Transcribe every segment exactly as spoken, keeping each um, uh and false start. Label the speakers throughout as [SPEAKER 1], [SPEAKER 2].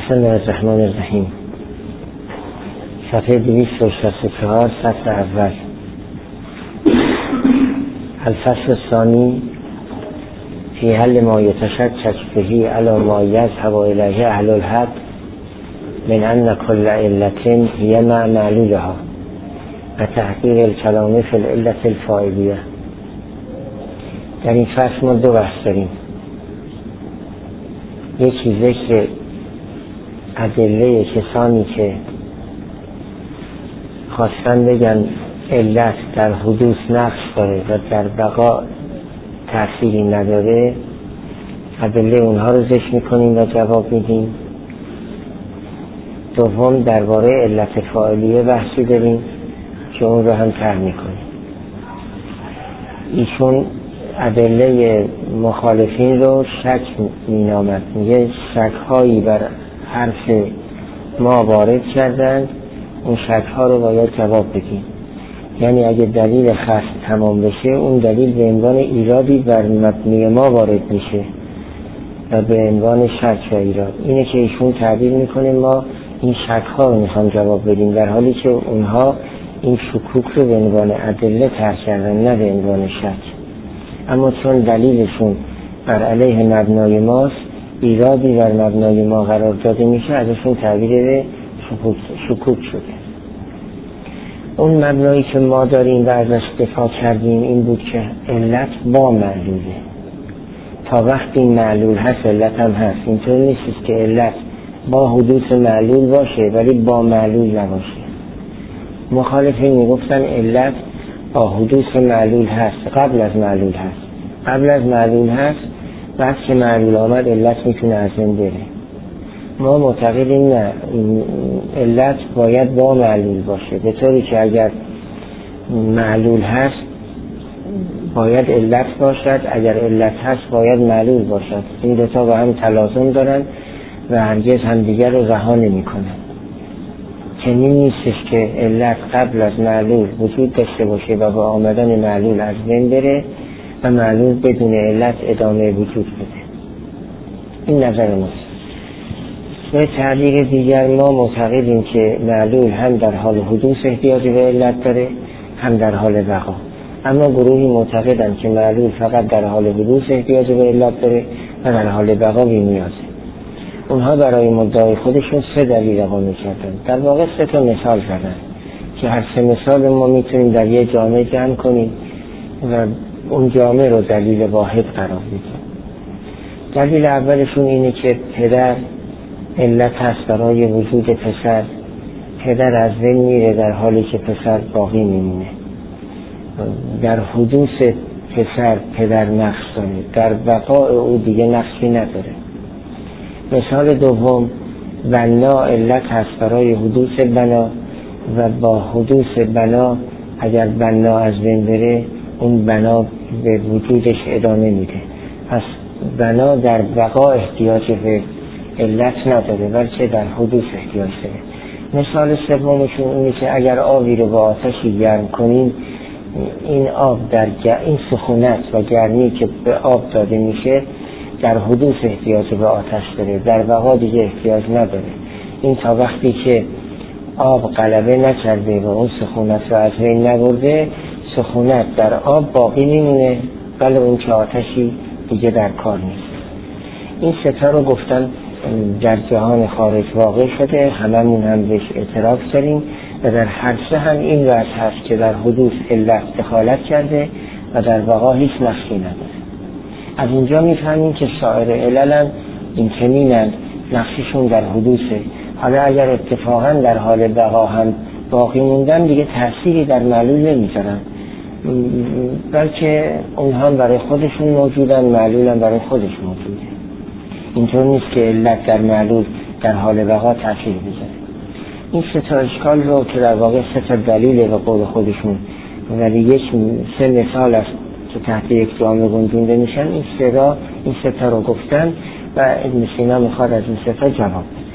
[SPEAKER 1] بسم الله الرحمن الرحیم. صفحه دویست و شصت و چهار، فصل اول. الفصل الثانی فی حل ما یتشکک بهی علی ما یذهب الیه اهل الحق من ان کل علت هی مع معلولها و تحقیق الکلام فی العلت الفاعلیه. در این فصل ما دو بحث داریم. یکی ذکر ادله کسانی که خواستن بگن علت در حدوث نقص داره و در بقا تأثیری نداره، ادله اونها رو ذکر میکنیم و جواب میدیم. دوم درباره علت فاعلیه بحثی داریم که اون رو هم طرح میکنیم. ایشون ادله مخالفین رو شک مینامد، میگه شک هایی بر حرف ما وارد کردن، اون شک ها رو باید جواب بدیم. یعنی اگه دلیل خاص تمام بشه، اون دلیل به عنوان ایرادی بر مبنی ما وارد میشه و به عنوان شک و ایراد. اینه که ایشون تعبیر میکنه ما این شک ها رو میخوام جواب بدیم، در حالی که اونها این شکوک رو به عنوان ادله طرح کردن، نه به عنوان شک. اما چون دلیلشون بر علیه مبنای ماست، ایرادی بر مبنای ما قرار داده میشه، ازشون تعبیر به شکوک شده. اون مبنایی که ما داریم و ازش دفاع کردیم این بود که علت با معلوله. تا وقتی معلول هست علت هم هست. اینطور نیست که علت با حدوث معلول باشه ولی با معلول نباشه. مخالفین میگفتن علت با حدوث معلول هست، قبل از معلول هست. قبل از معلول هست، بعد که معلول آمد علت میتونه از بین بره. ما معتقدیم نه، علت باید با معلول باشه، به طوری که اگر معلول هست باید علت باشد، اگر علت هست باید معلول باشد. این دو تا با هم تلازم دارن و هرگز همدیگر رو رها نمی‌کنن. چنین نیستش که علت قبل از معلول وجود داشته باشه و با آمدن معلول از بین بره و معلول بدون علت ادامه وجود بده. این نظر ماست. به تعبیر دیگر ما معتقدیم که معلول هم در حال حدوث احتیاج به علت داره، هم در حال بقا. اما گروهی معتقدند که معلول فقط در حال حدوث احتیاج به علت داره و در حال بقا بی‌نیازه. اونها برای مدعای خودشون سه دلیل اقامه کردن. در واقع سه تا مثال زدن که هر سه مثال ما میتونیم در یه جامعه جمع کنیم و اون جامعه رو دلیل واحد قرار بدیم. دلیل اولشون اینه که پدر علت هست برای وجود پسر. پدر از بین میره در حالی که پسر باقی میمونه. در حدوث پسر پدر نقص داره، در بقاء او دیگه نقصی نداره. مثال دوم، بنا علت هست برای حدوث بنا و با حدوث بنا اگر بنا از بین بره اون بنا به وجودش ادامه میده. پس بنا در بقا احتیاج به علت نداره بلکه در حدوث احتیاج داره. مثال سومشون اینه که اگر آبی رو با آتشی گرم کنیم، این آب در این سخونت و گرمی که به آب داده میشه در حدوث احتیاج به آتش داره، در بقا دیگه احتیاج نداره. این تا وقتی که آب غلبه نکرده و اون سخونت رو از بین نبرده، سخونت در آب باقی میمونه، ولی اون که آتشی دیگه در کار نیست. این ستا رو گفتن در جهان خارج واقع شده، هممون هم بهش اعتراف داریم و در هر سه هم این وجه هست که در حدوث علت دخالت کرده و در بقا هیچ نقصی نداره. از اینجا میفهمیم که سایر علل هم این چنینند، نقصشون در حدوثه. حالا اگر اتفاقا در حال بقا هم باقی موندن دیگه تأثیری در معلول نمیذارن، بلکه اونها برای خودشون موجودن، معلول هم برای خودش موجوده. اینطور نیست که علت در معلول در حال بقا تأثیر بذاره. این سه تا اشکال رو که در واقع سه تا دلیل به قول خودشون ولی یک سه مثال است که تحت یک جامعه گنجونده میشن، این سه را این سه تا رو گفتن و ابن سینا میخواد از این سه تا جواب بده.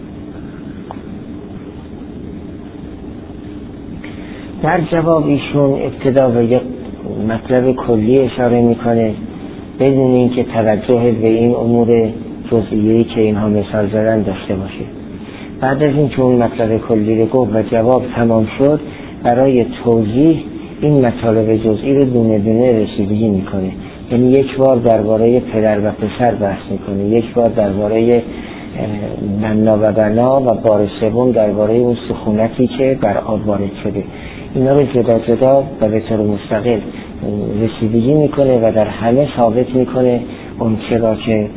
[SPEAKER 1] در جواب ایشون ابتدا به یک مطلب کلی اشاره میکنه بدون اینکه توجه به این امور جزئیه‌ای که اینها مثال زدن داشته باشه. بعد از این که اون مطلب کلی رو گفت و جواب تمام شد، برای توضیح این مطالب جزئی رو دونه دونه رسیدگی میکنه. یعنی یک بار درباره پدر و پسر بحث میکنه، یک بار درباره بنا و بنا و بار سوم درباره اون سخونتی که بر آب وارد شده. اینا رو جدا جدا و به طور مستقل رسیدگی میکنه و در همه ثابت میکنه اون چرا که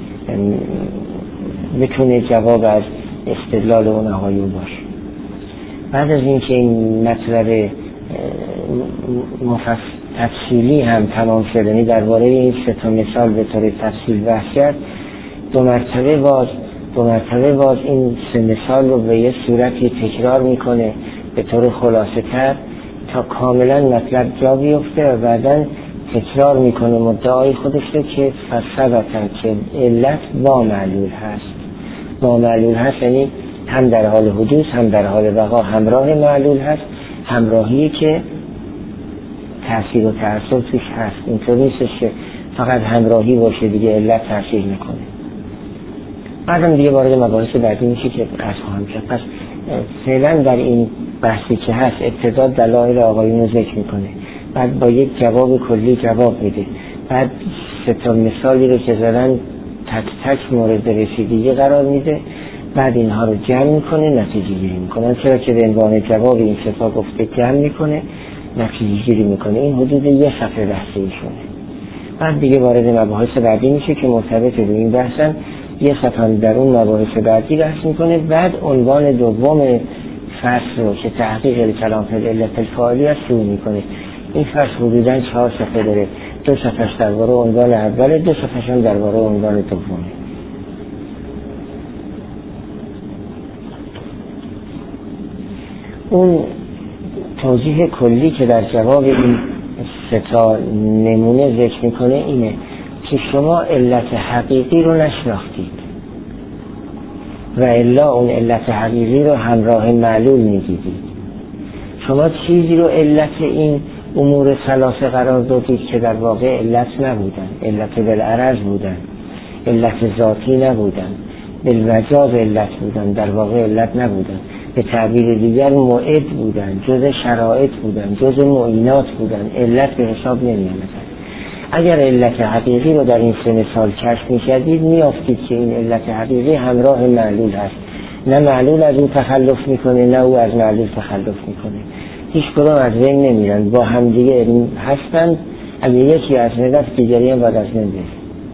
[SPEAKER 1] بتونه جواب از استدلال اون آقایون باشه. بعد از اینکه این مطلب مفصل تفصیلی هم تمام شد، یعنی درباره این سه تا مثال به طور تفصیل بحث کرد، دو مرتبه باز دو مرتبه باز این سه مثال رو به یه صورتی تکرار میکنه به طور خلاصه تر تا کاملا مطلب جا بیفته و بعداً تکرار میکنه مدعای خودش رو که فثبتن که علت با معلول هست. با معلول هست یعنی هم در حال حدوث هم در حال بقا همراه معلول هست، همراهی که تأثیر و تأثیر توش هست. اینطور نیستش که فقط همراهی باشه دیگه علت تأثیر میکنه. بعدم دیگه وارد مباحث بعدی میشه که از خواهم کرد. پس فعلا در این بحثی که هست ابتدا دلایل آقایون رو ذکر میکنه، بعد با یک جواب کلی جواب میده، بعد سه تا مثالی رو که زدن تک تک مورد رسیدگی قرار میده، بعد اینها رو جمع میکنه نتیجه گیری میکنه. چرا که به عنوان جواب این سه تا گفته جمع میکنه نتیجه گیری میکنه. این حدود یه صفحه بحثی شونه. بعد دیگه وارد مباحث بعدی میشه که مرتبط به این بحثن، یه صفحه در اون مباحث بعدی بحث میکنه. بعد عنوان دوم فصل رو که تحقیق کلام فی العلت الفاعلیه شروع میکنه. این فصل حدوداً چهار صفحه داره، دو صفحهش درباره عنوان اول، دو صفحهش هم درباره عنوان دومه. اون توضیح کلی که در جواب این سه تا نمونه ذکر میکنه اینه که شما علت حقیقی رو نشناختید و الا اون علت حقیقی رو همراه معلول میدیدید. شما چیزی رو علت این امور ثلاثه قرار دادید که در واقع علت نبودن، علت بالعرض بودن، علت ذاتی نبودن، بالمجاز علت بودن، در واقع علت نبودن. به تعبیر دیگر موعد بودن، جز شرایط بودن، جز معینات بودن، علت به حساب نمی آمدن. اگر علت حقیقی رو در این سه مثال کشف می کردید می افتید که این علت حقیقی همراه معلول هست، نه معلول از اون تخلف میکنه نه او از معلول تخلف میکنه، هیچ کدوم از بین نمیرن، با همدیگه هستند. اگر یکی از بین رفت دیگری هم باید از بین بره،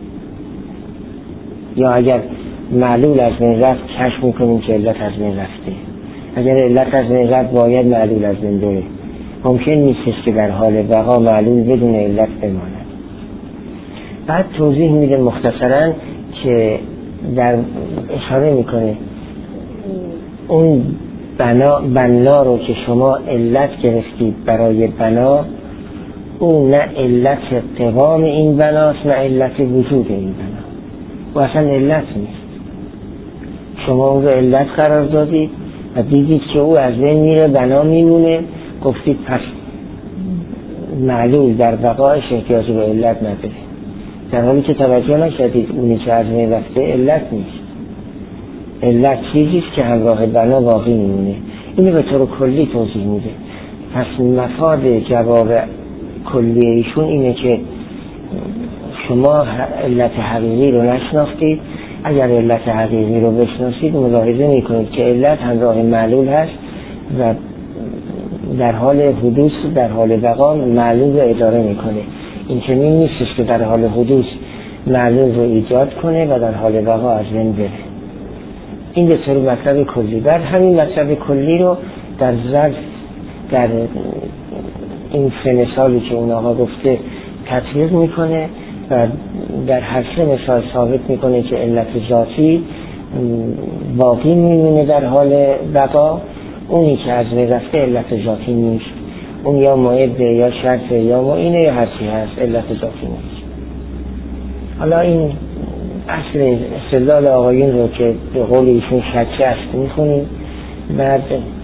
[SPEAKER 1] یا اگر معلول از بین رفت کشف میکنیم که علت از بین رفته. اگر علت از بین رفت باید معلول از بین بره. ممکن نیست که در حال بقا معلول بدون علت بماند. بعد توضیح میده مختصرا که در اشاره میکنه اون بنا, بنا رو که شما علت گرفتید برای بنا، اون نه علت قوام این بناست نه علت وجود این بنا، و اصلا علت نیست. شما اون رو علت قرار دادید و دیدید که او از بین میره بنا میمونه، گفتید پس معلول در بقایش احتیاج به علت نداره، در حالی که توجه نکردید اونی که از بین رفته علت نیست. علت چیزیست که همراه بنا باقی میمونه. اینو به طور کلی توضیح میده. پس مفاد جواب کلی ایشون اینه که شما علت حقیقی رو نشناختید. اگر علت حقیقی رو بشناسید ملاحظه میکنید که علت همراه معلول هست و در حال حدوث در حال بقا معلول رو اداره میکنه. این چنین نیستش که در حال حدوث معلول رو ایجاد کنه و در حال بقا از بین بره. این به طور مطلب کلی. بعد همین مطلب کلی رو در ظرف در این سه مثالی که اون آقا گفته تطبیق میکنه و در هر سه مثال ثابت میکنه که علت ذاتی باقی میمونه در حال بقا، اونی که از بین رفته علت ذاتی نیست. اون یا موعد یا شرط یا معینه یا هرچی هست، علت ذاتی نیست. حالا این اصل استدلال آقایون رو که به قول ایشون شکه است میخونیم، بعد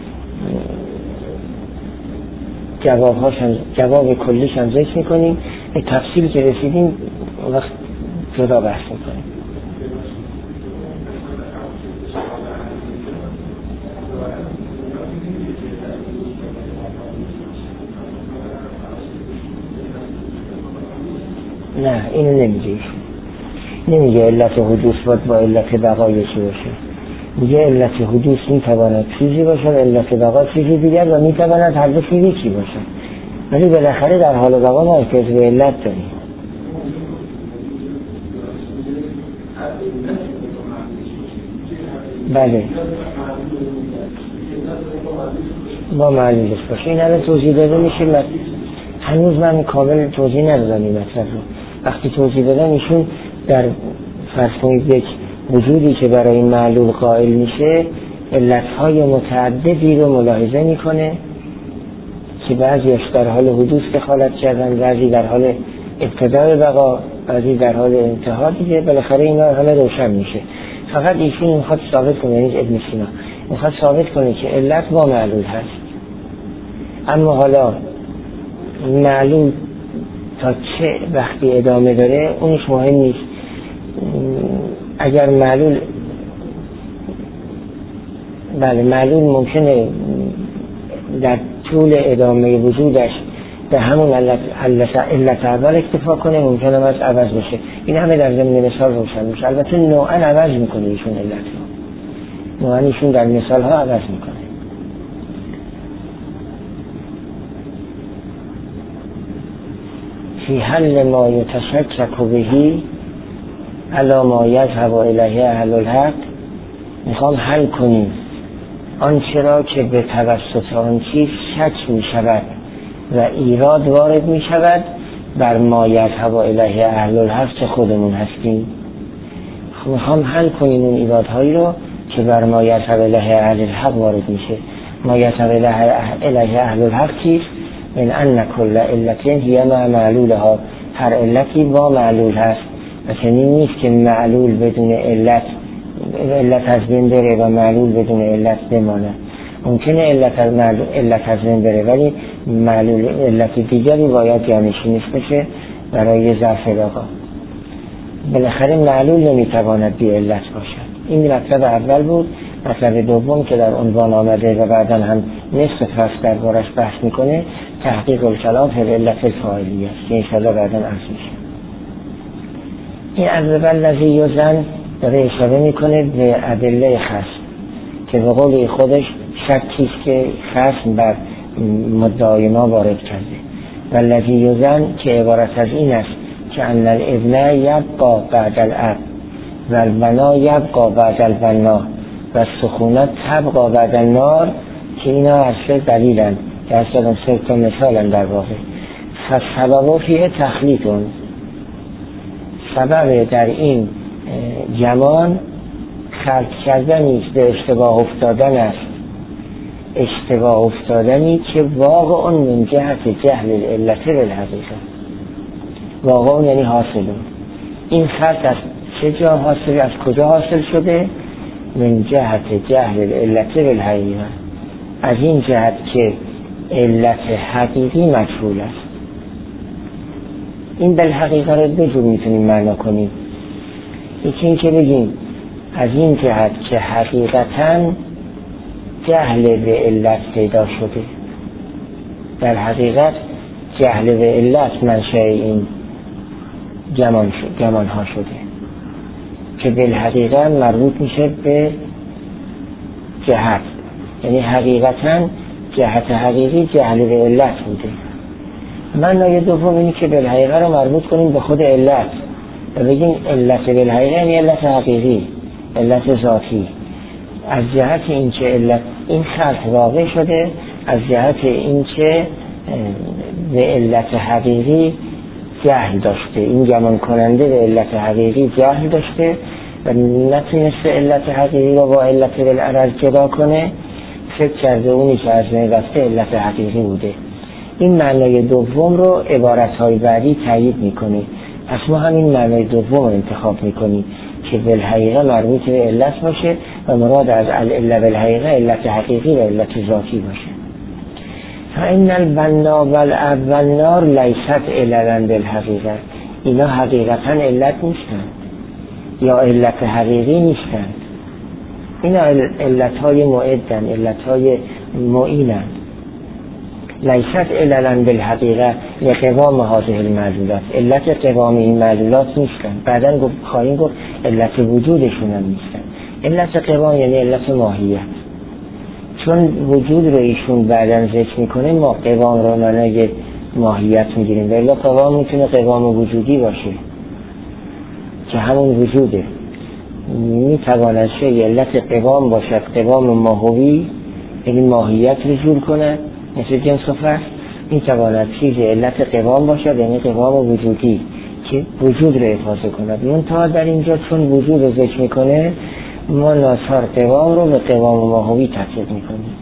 [SPEAKER 1] جوابهاش هم جواب کلیش هم ذکر میکنیم، به تفصیل که رسیدیم وقت جدا بحث میکنیم. نه اینو نمیگه، نمیگه علت حدوث باید با علت بقا یکی باشه. میگه علت حدوث میتواند چیزی باشد، علت بقا چیزی دیگر و میتواند هر دو چیزی یکی باشد، ولی بالاخره در حال بقا ما احتیاج به علت داریم. بله با معلولش باشه. این همه توضیح داده میشه، هنوز من کامل توضیح ندادم این مطلب رو. وقتی توضیح دادم ایشون در فرض کنید یک وجودی که برای این معلول قائل میشه علتهای متعددی رو ملاحظه میکنه که بعضیش در حال حدوث دخالت کردن، بعضی در حال ابتدای بقا، بعضی در حال انتها دیگه، بالاخره اینا همه روشن میشه. فقط ایشون میخواد ثابت کنه، یعنی ابن سینا میخواد ثابت کنه که علت با معلول هست، اما حالا معلول تا چه وقتی ادامه داره اونش مهم نیست. اگر معلول بله معلول ممکنه در طول ادامه وجودش به همون علت, علت, علت اول اکتفا کنه، ممکنه از عوض بشه. این همه در ضمن مثال روشن میشه. البته نوعا عوض میکنه ایشون علت رو، نوعا ایشون در مثال ها عوض میکنه. فی حل ما یتشکک بهی علی ما یذهب الیه اهل الحق، میخوام حل کنیم آنچه را که به توسط آن چیز شک می شود و ایراد وارد می شود بر ما یذهب الیه اهل الحق که خودمون هستیم. میخوام حل کنیم اون ایرادهایی رو که بر ما یذهب الیه اهل الحق وارد میشه. ما یذهب الیه اهل الحق چیست؟ من ان کل علت هی مع معلولها، هر علتی با معلول هست. مثلا این نیست که معلول بدون علت علت از بین بره و معلول بدون علت بمانه. ممکنه علت از معلول علت از بین بره ولی معلول علت دیگری باید جانشینش بشه برای ضعف بقا. بالاخره معلول نمیتواند بی علت باشد. این مطلب اول بود. مطلب دوم که در عنوان آمده و بعدا هم نصف فصل دربارش بحث میکنه تحقیق الکلام فی علت الفاعلیه است که انشاءالله بعدا عرض میشه. این عذب الذی یزن داره اشاره میکنه به ادله خصم که به قول خودش شکیست که خصم بر مدعای ما وارد کرده. و الذی یزن که عبارت از این است که ان الابن یبقى بعد الاب و البنا یبقى بعد البنا و السخونت تبقى بعد النار، که اینا اصل دلیلن که اصلا سه تا مثالن در واقع. فسبب فیه تخلیطون، سبب در این جمان خلق کردنی است، به اشتباه افتادن است، اشتباه افتادنی که واقع من جهت جهل العلت بالحقیقه. واقع یعنی حاصلون. این خلق از چه جا حاصل، از کجا حاصل شده؟ من جهت جهل العلت بالحقیقه، از این جهت که علت حقیقی مجهول است. این بالحقیقه رو دو جور میتونیم معنا کنیم. یکی این که بگیم از این جهت که حقیقتاً جهل به علت پیدا شده، در حقیقت جهل به علت منشأ این جمان, جمان ها شده که بالحقیقه مربوط میشه به جهت، یعنی حقیقتاً جهت حقیقی جهل به علت بوده. معنای دوم اینه که بالحقیقه رو مربوط کنیم به خود علت و بگیم علت بالحقیقه یعنی علت حقیقی، علت ذاتی. از جهت این که علت این خلق واقع شده، از جهت این که به علت حقیقی جهل داشته، این گمان کننده به علت حقیقی جهل داشته و نتونسته علت حقیقی رو با علت بالعرض جدا کنه، فکر کرده اونی که از بین رفته علت حقیقی بوده. این معنای دوم رو عبارتهای بعدی تایید میکنه. پس ما همین معنای دوم رو انتخاب میکنیم که بالحقیقه مربوط به علت باشه و مراد از العله بالحقیقه علت حقیقی و علت ذاتی باشه. فإن البنا والاب والنار لیست عللا بالحقیقه، اینا حقیقتا علت نیستن یا علت حقیقی نیستن، اینا علتهای معدن، علتهای معینن. لیست عللا بالحقیقه لقوام هذه المعلولات، علت قوام این معلولات نیستن. بعدن گفت خواهیم گفت علت وجودشون هم نیستن. علت قوام یعنی علت ماهیت، چون وجود رو ایشون بعدن ذکر میکنه ما قوام رو معنی ماهیت میگیریم، ولی قوام میتونه قوام وجودی باشه که همون وجوده. میتواند شی علت قوام باشد قوام ماهوی، یعنی ماهیت رجوع کنه مثل جنس و فصل. میتواند چیز علت قوام باشد یعنی قوام وجودی که وجود رو احاطه کند. منتها در اینجا چون وجود رو ذکر میکنه ما ناچار قوام رو به قوام ماهوی تفسیر میکنیم.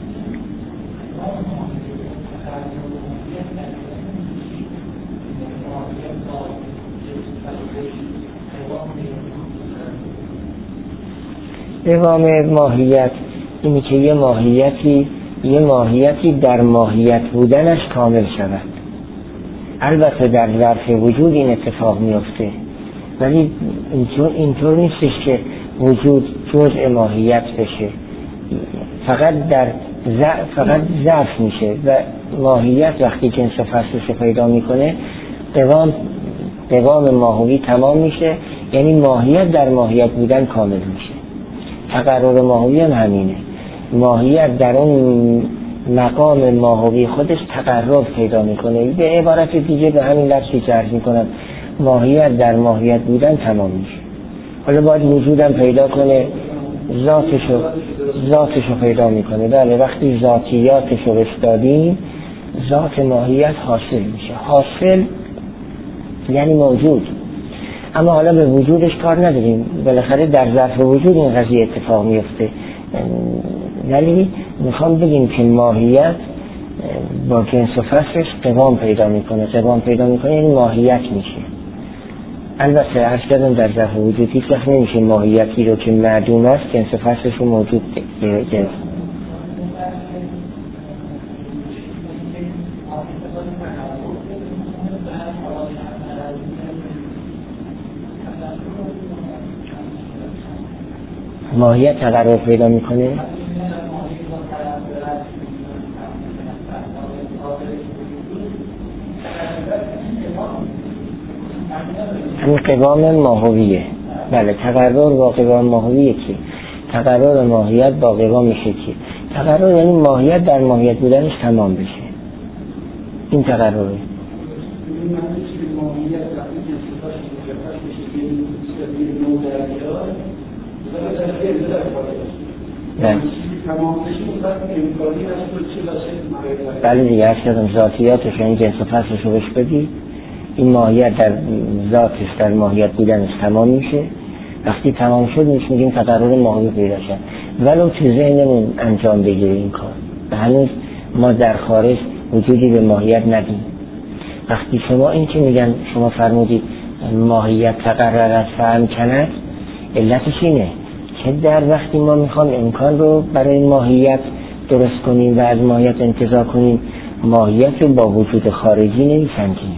[SPEAKER 1] قوام ماهیت اینی که یه ماهیتی یه ماهیتی در ماهیت بودنش کامل شود. البته در ظرف وجود این اتفاق میفته، ولی اینطور, اینطور نیستش که وجود جزء ماهیت بشه، فقط در فقط ظرف میشه و ماهیت وقتی جنس و فصلش پیدا میکنه قوام قوام ماهوی تمام میشه، یعنی ماهیت در ماهیت بودن کامل میشه. تقرر ماهوی هم همینه، ماهیت در اون مقام ماهوی خودش تقرر پیدا میکنه. به عبارت دیگه به همین لفظی که عرض میکنم ماهیت در ماهیت بودن تمام میشه. حالا باید وجودم پیدا کنه، ذاتشو ذاتشو پیدا میکنه. بله وقتی ذاتیاتشو استادیم ذات ماهیت حاصل میشه. حاصل یعنی موجود، اما حالا به وجودش کار نداریم، بالاخره در ظرف وجود این قضیه اتفاق میفته. ولی میخوام بگیم که ماهیت با جنس و فصلش قوام پیدا میکنه. قوام پیدا میکنه یعنی ماهیت میشه. البته عرض کردم در ظرف وجود هیچ وقت نمیشه ماهیتی رو که معدوم است جنس و فصلش رو موجود جنس. ماهیت تقرر پیدا میکنه. همین قوام ماهویه. بله تقرر با قوام ماهویه که تقرر ماهیت با قوام میشه که تقرر یعنی ماهیت در ماهیت بودنش تمام بشه. این تقرره. بله دیگه هر شدم ذاتیاتش یعنی جنس و فصلش رو بش بدی، این ماهیت در ذاتش در ماهیت بودنش تمام میشه. وقتی تمام شد میش میگیم تقرر ماهوی پیدا شد، ولو تو ذهنمون انجام بگیره این کار و هنوز ما در خارج وجودی به ماهیت ندیم. وقتی شما این که میگن شما فرمودید ماهیت تقرر است فهم کند، علتش اینه که در وقتی ما میخوام امکان رو برای ماهیت درست کنیم و از ماهیت انتزاع کنیم، ماهیت رو با وجود خارجی نمیسنجیم،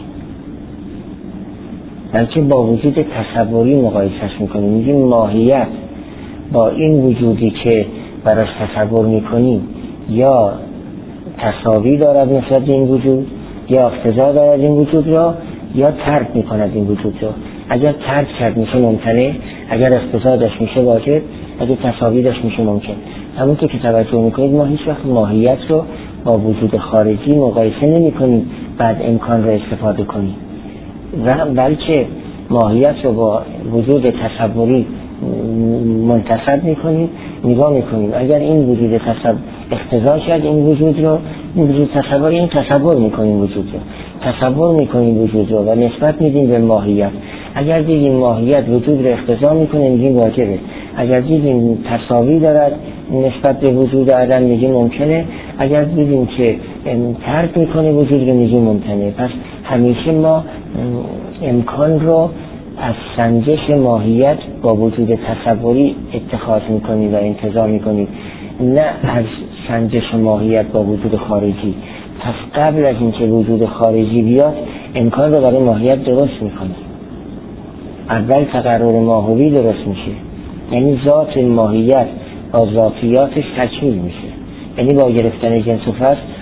[SPEAKER 1] بلکه با وجود تصوری مقایسش میکنیم. میگیم ماهیت با این وجودی که براش تصور میکنیم یا تساوی دارد نسبت این وجود، یا اقتضا دارد این وجود را، یا ترک میکند این وجود را. اگر ترک کرد میشه ممتنع، اگر اقتضا داشت میشه واجب، اگر تساوی داشت میشه ممکن. همونطور که توجه میکنید ما هیچ وقت ماهیت رو با وجود خارجی مقایسه نمی کنیم بعد امکان رو استفاده کنیم، و بلکه ماهیت رو با وجود تصوری منتصب میکنیم، نگاه میکنیم اگر این وجود تصور اقتضا کرد این وجود رو، این وجود تصوری، این تصور میکنیم وجود رو، تصور میکنیم وجود رو و نسبت میدیم به ماهیت. اگر دیدیم ماهیت وجود رو اقتضا میکنه میگیم واجبه، اگر دیدیم تساوی دارد نسبت به وجود عدم میگیم ممکنه، اگر دیدیم که ترک میکنه وجود رو میگیم ممکنه. پس همیشه ما امکان رو از سنجش ماهیت با وجود تصوری اتخاذ میکنیم و انتزاع میکنیم، نه از سنجش ماهیت با وجود خارجی. پس قبل از اینکه وجود خارجی بیاد امکان رو برای ماهیت درست میکنیم. اول تقرر ماهوی درست میشه، یعنی ذات ماهیت با ذاتیاتش تکمیل میشه، یعنی با گرفتن جنس و فصل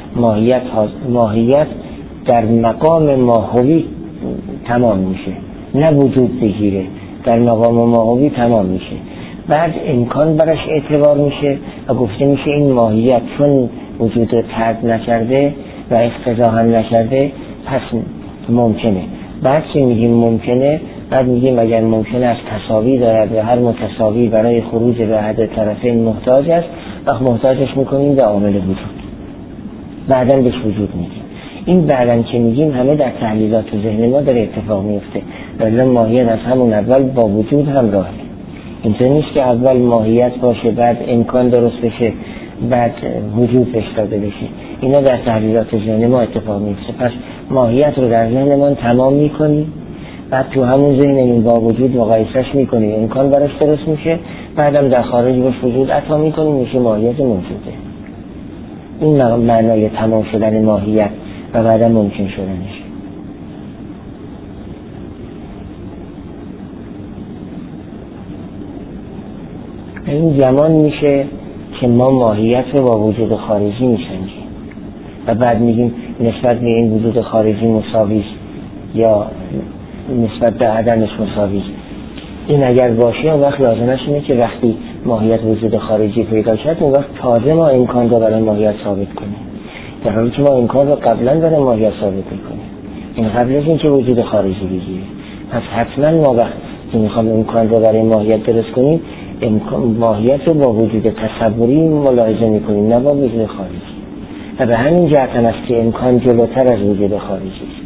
[SPEAKER 1] ماهیت ماهیت در مقام ماهوی تمام میشه، نه وجود بگیره، در مقام ماهوی تمام میشه. بعد امکان براش اعتبار میشه و گفته میشه این ماهیت چون وجود ترد نکرده و اقتضا هم نکرده پس ممکنه. بعد که میگیم ممکنه، بعد میگیم اگر ممکنه از تساوی دارد و هر متساوی برای خروج به حد طرفین محتاج است، وقت محتاجش میکنیم به عامل وجود، بعداً بهش وجود میگیم. این بعداً که میگیم همه در تحلیلات ذهن ما داره اتفاق میفته، ولی ماهیت از همون اول با وجود هم راهه. اینطور نیست که اول ماهیت باشه بعد امکان درست بشه بعد وجود بهش داده بشه. اینا در تحلیلات ذهن ما اتفاق میفته. پس ماهیت رو در ذهنمان تمام میکنیم، بعد تو همون ذهنمون با وجود مقایسهش میکنیم، امکان براش درست میشه، بعدم در خارج بهش وجود عطا میکنیم، میشه ماهیت موجوده. این معنای تمام شدن ماهیت و بعدم ممکن شدنش. این زمان میشه که ما ماهیت رو با وجود خارجی میسنجیم و بعد میگیم نسبت به این وجود خارجی مساوی یا نسبت به عدمش مساوی. این اگر باشه اون وقت لازمش اینه که وقتی ماهیت وجود خارجی پیدا شد اون وقت تازه ما امکان رو برای ماهیت ثابت کنیم، در حالی که ما امکان رو قبلا برای ماهیت ثابت میکنیم. این قبل از این که وجود خارجی بگیره. پس حتما ما وقتی میخوام امکان رو برای ماهیت درست کنیم امکان ماهیت رو با وجود تصوری ملاحظه میکنیم، نه با وجود خارجی. و به همین جهت است که امکان جلوتر از وجود خارجی است.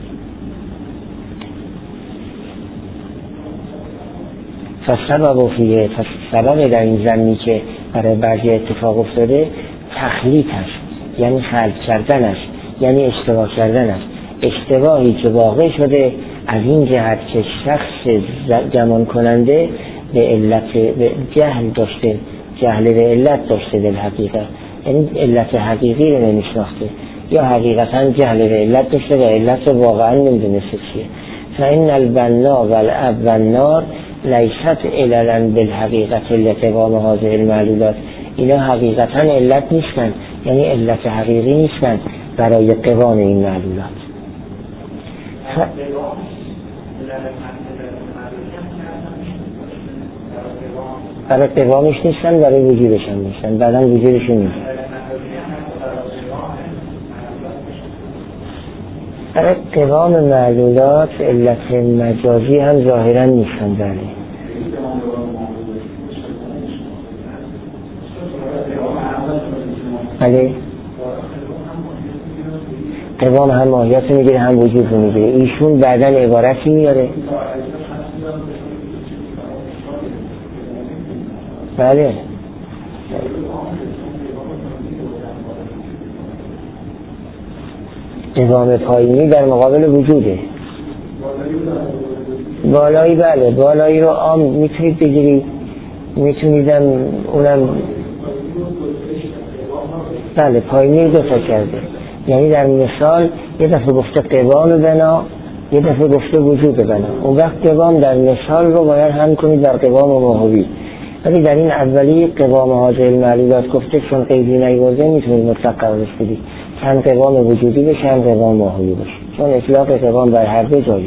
[SPEAKER 1] فسبب فیه، سبب در این زمینی که برای بعضی اتفاق افتاده تخلیط است، یعنی خلق کردن است، یعنی اشتباه کردن است. اشتباهی که واقع شده از این جهت که شخص گمان کننده به علت به جهل داشته، جهل به علت داشته در حقیقت، یعنی علت حقیقی رو نمیشناخته، یا حقیقتا جهل به علت داشته و علت رو واقعا نمیدونسته چیه. فإن البنا والأب والنار لیست عللا بالحقیقت لقوام هذه المعلولات. اینا حقیقتا علت نیستن، یعنی علت حقیقی نیستن برای قوام این معلولات. ف... برای قوامش نیستن، برای وجودش هم نیستن، بعدا وجودش نیست. برای قوام معلولات علت مجازی هم ظاهرا نیستن. بله بله قوام هم ماهیت میگیره هم وجود رو میگیره. ایشون بعدا عبارتی میاره. بله قوام پایینی در مقابل وجوده. بالایی بله بالایی رو عام میتونید بگیرید، میتونیدم اونم بله پایینی دو تا کرده. یعنی در مثال یه دفعه گفته قوام بنا، یه دفعه گفته وجود بنا. اون وقت قوام در مثال رو باید هم کنید در قوام ماهوی، ولی در این اولی قوام هذه المعلولات گفته چون قیدی نیورده میتونید مطلق قرارش بدید، هم قوام وجودی بشه هم قوام ماهوی بشه، چون اطلاق قوام بر هر دو جایز.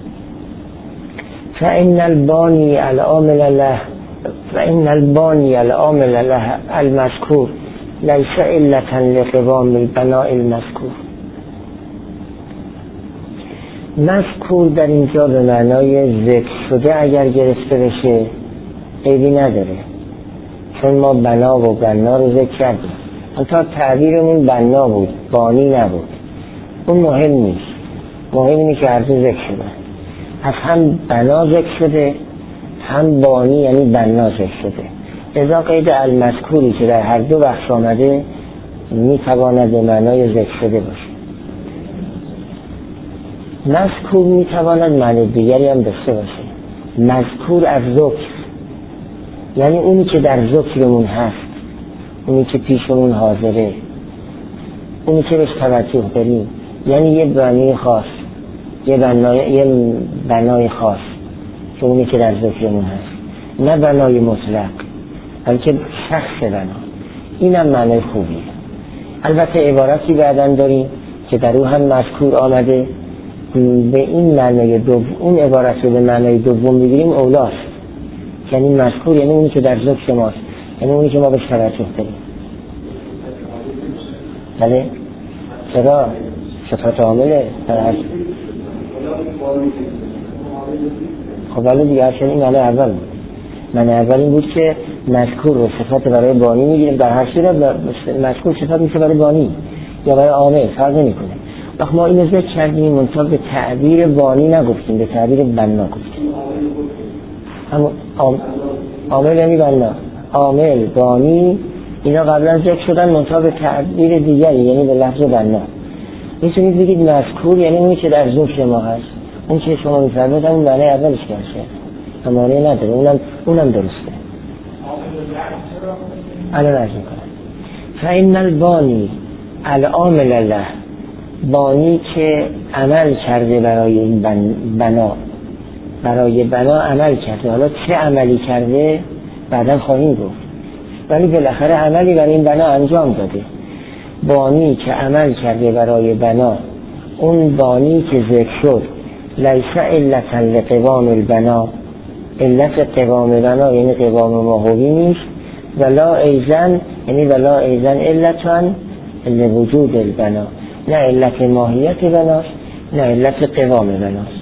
[SPEAKER 1] فإن البانی العامل له فإن البانی العامل له المذکور لیس علتا لقوام البناء المذکور. مذکور در اینجا به معنای ذکر شده اگر گرفته بشه عیبی نداره، چون ما بنا و بنا رو ذکر کردیم. تا تعبیرمون بنا بود، بانی نبود. اون مهم نیست، مهم اینه که هر دو ذکر شده. پس هم بنا ذکر شده هم بانی یعنی بنا ذکر شده. لذا قید المذکوری که در هر دو بخش آمده میتواند به معنای ذکر شده باشه. مذکور میتواند معنی دیگری هم داشته باشه. مذکور از ذکر یعنی اونی که در ذکرمون هست، اونی که پیشمون حاضره، اونی که بهش توجه داریم، یعنی یه بنای خاص، یه بنای, یه بنای خاص که اونی که در ذکرمون هست، نه بنای مطلق بلکه شخص بنا. اینم معنای خوبیه. البته عبارتی بعداً داریم که در او هم مذکور آمده به این معنای دوم، اون عبارت رو به معنای دوم بگیریم اولاست، یعنی مذکور یعنی اونی که در ذکر ماست، یعنی اونی که ما به توجه داریم. بله چرا صفات عامله در خب ولی دیگه هرچند این معنی اول بود. معنی اول این بود که مذکور رو صفات برای بانی میگیریم، در هر صورت مذکور صفات میشه برای بانی یا برای عامل فرق نمیکنه. وقت ما اینو ذکر کردیم منطقه به تعبیر بانی نگفتیم، به تعبیر بنا گفتیم. اما عامل یعنی بنا، عامل بانی اینا قبلا ذکر شدن منطقه به تعبیر دیگری یعنی به لفظ بنا. میتونید بگید مذکور یعنی اونی که در ذکر ما هست، اون که شما میفرمایید اون معنی اولش باشه، اماره نداره، اونم اونم درسته. الان عرض میکنم فإن البانی العامل له، بانی که عمل کرده برای این بنا، برای بنا عمل کرده، حالا چه عملی کرده بعدا خواهیم گفت، ولی بالاخره عملی برای این بنا انجام داده. بانی که عمل کرده برای بنا، اون بانی که ذکر شد لیس علتا لقوام البنا، علت قوام بنا یعنی قوام ماهوی نیست، ولا ایزن یعنی ولا ایزن علتان لوجود البنا، نه علت ماهیت بناست نه علت قوام بناست.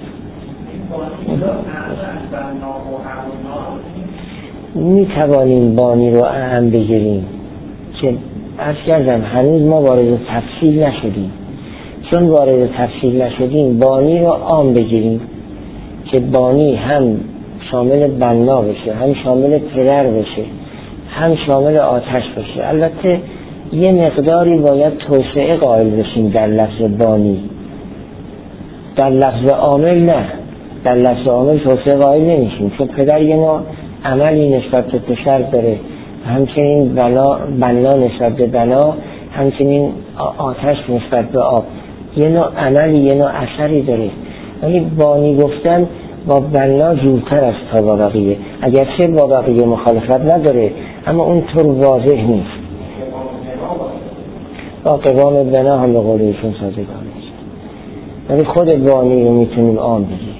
[SPEAKER 1] می توانیم بانی رو اعم بگیریم که عرض کردم هنوز ما وارد تفصیل نشدیم، چون وارد تفصیل نشدیم بانی رو عام بگیریم که بانی هم شامل بنا بشه، هم شامل پدر بشه، هم شامل آتش بشه. البته یه مقداری باید توسعه قائل بشیم در لفظ بانی، در لفظ عامل نه، در لفظ عامل توسعه قائل نمیشیم، چون پدر یه نوع عملی نسبت به پسر داره، همچنین بنا بنا نسبت به بنا، همچنین آتش نسبت به آب، یه نوع عملی یه نوع اثری داره. ولی بانی گفتن با بنا جورتر است تا با بقیه، اگرچه با بقیه مخالفت نداره اما اون طور واضح نیست. با قوام بنا هم به قول ایشون سازگار نیست، ولی خود بانی رو میتونیم عام بگیریم.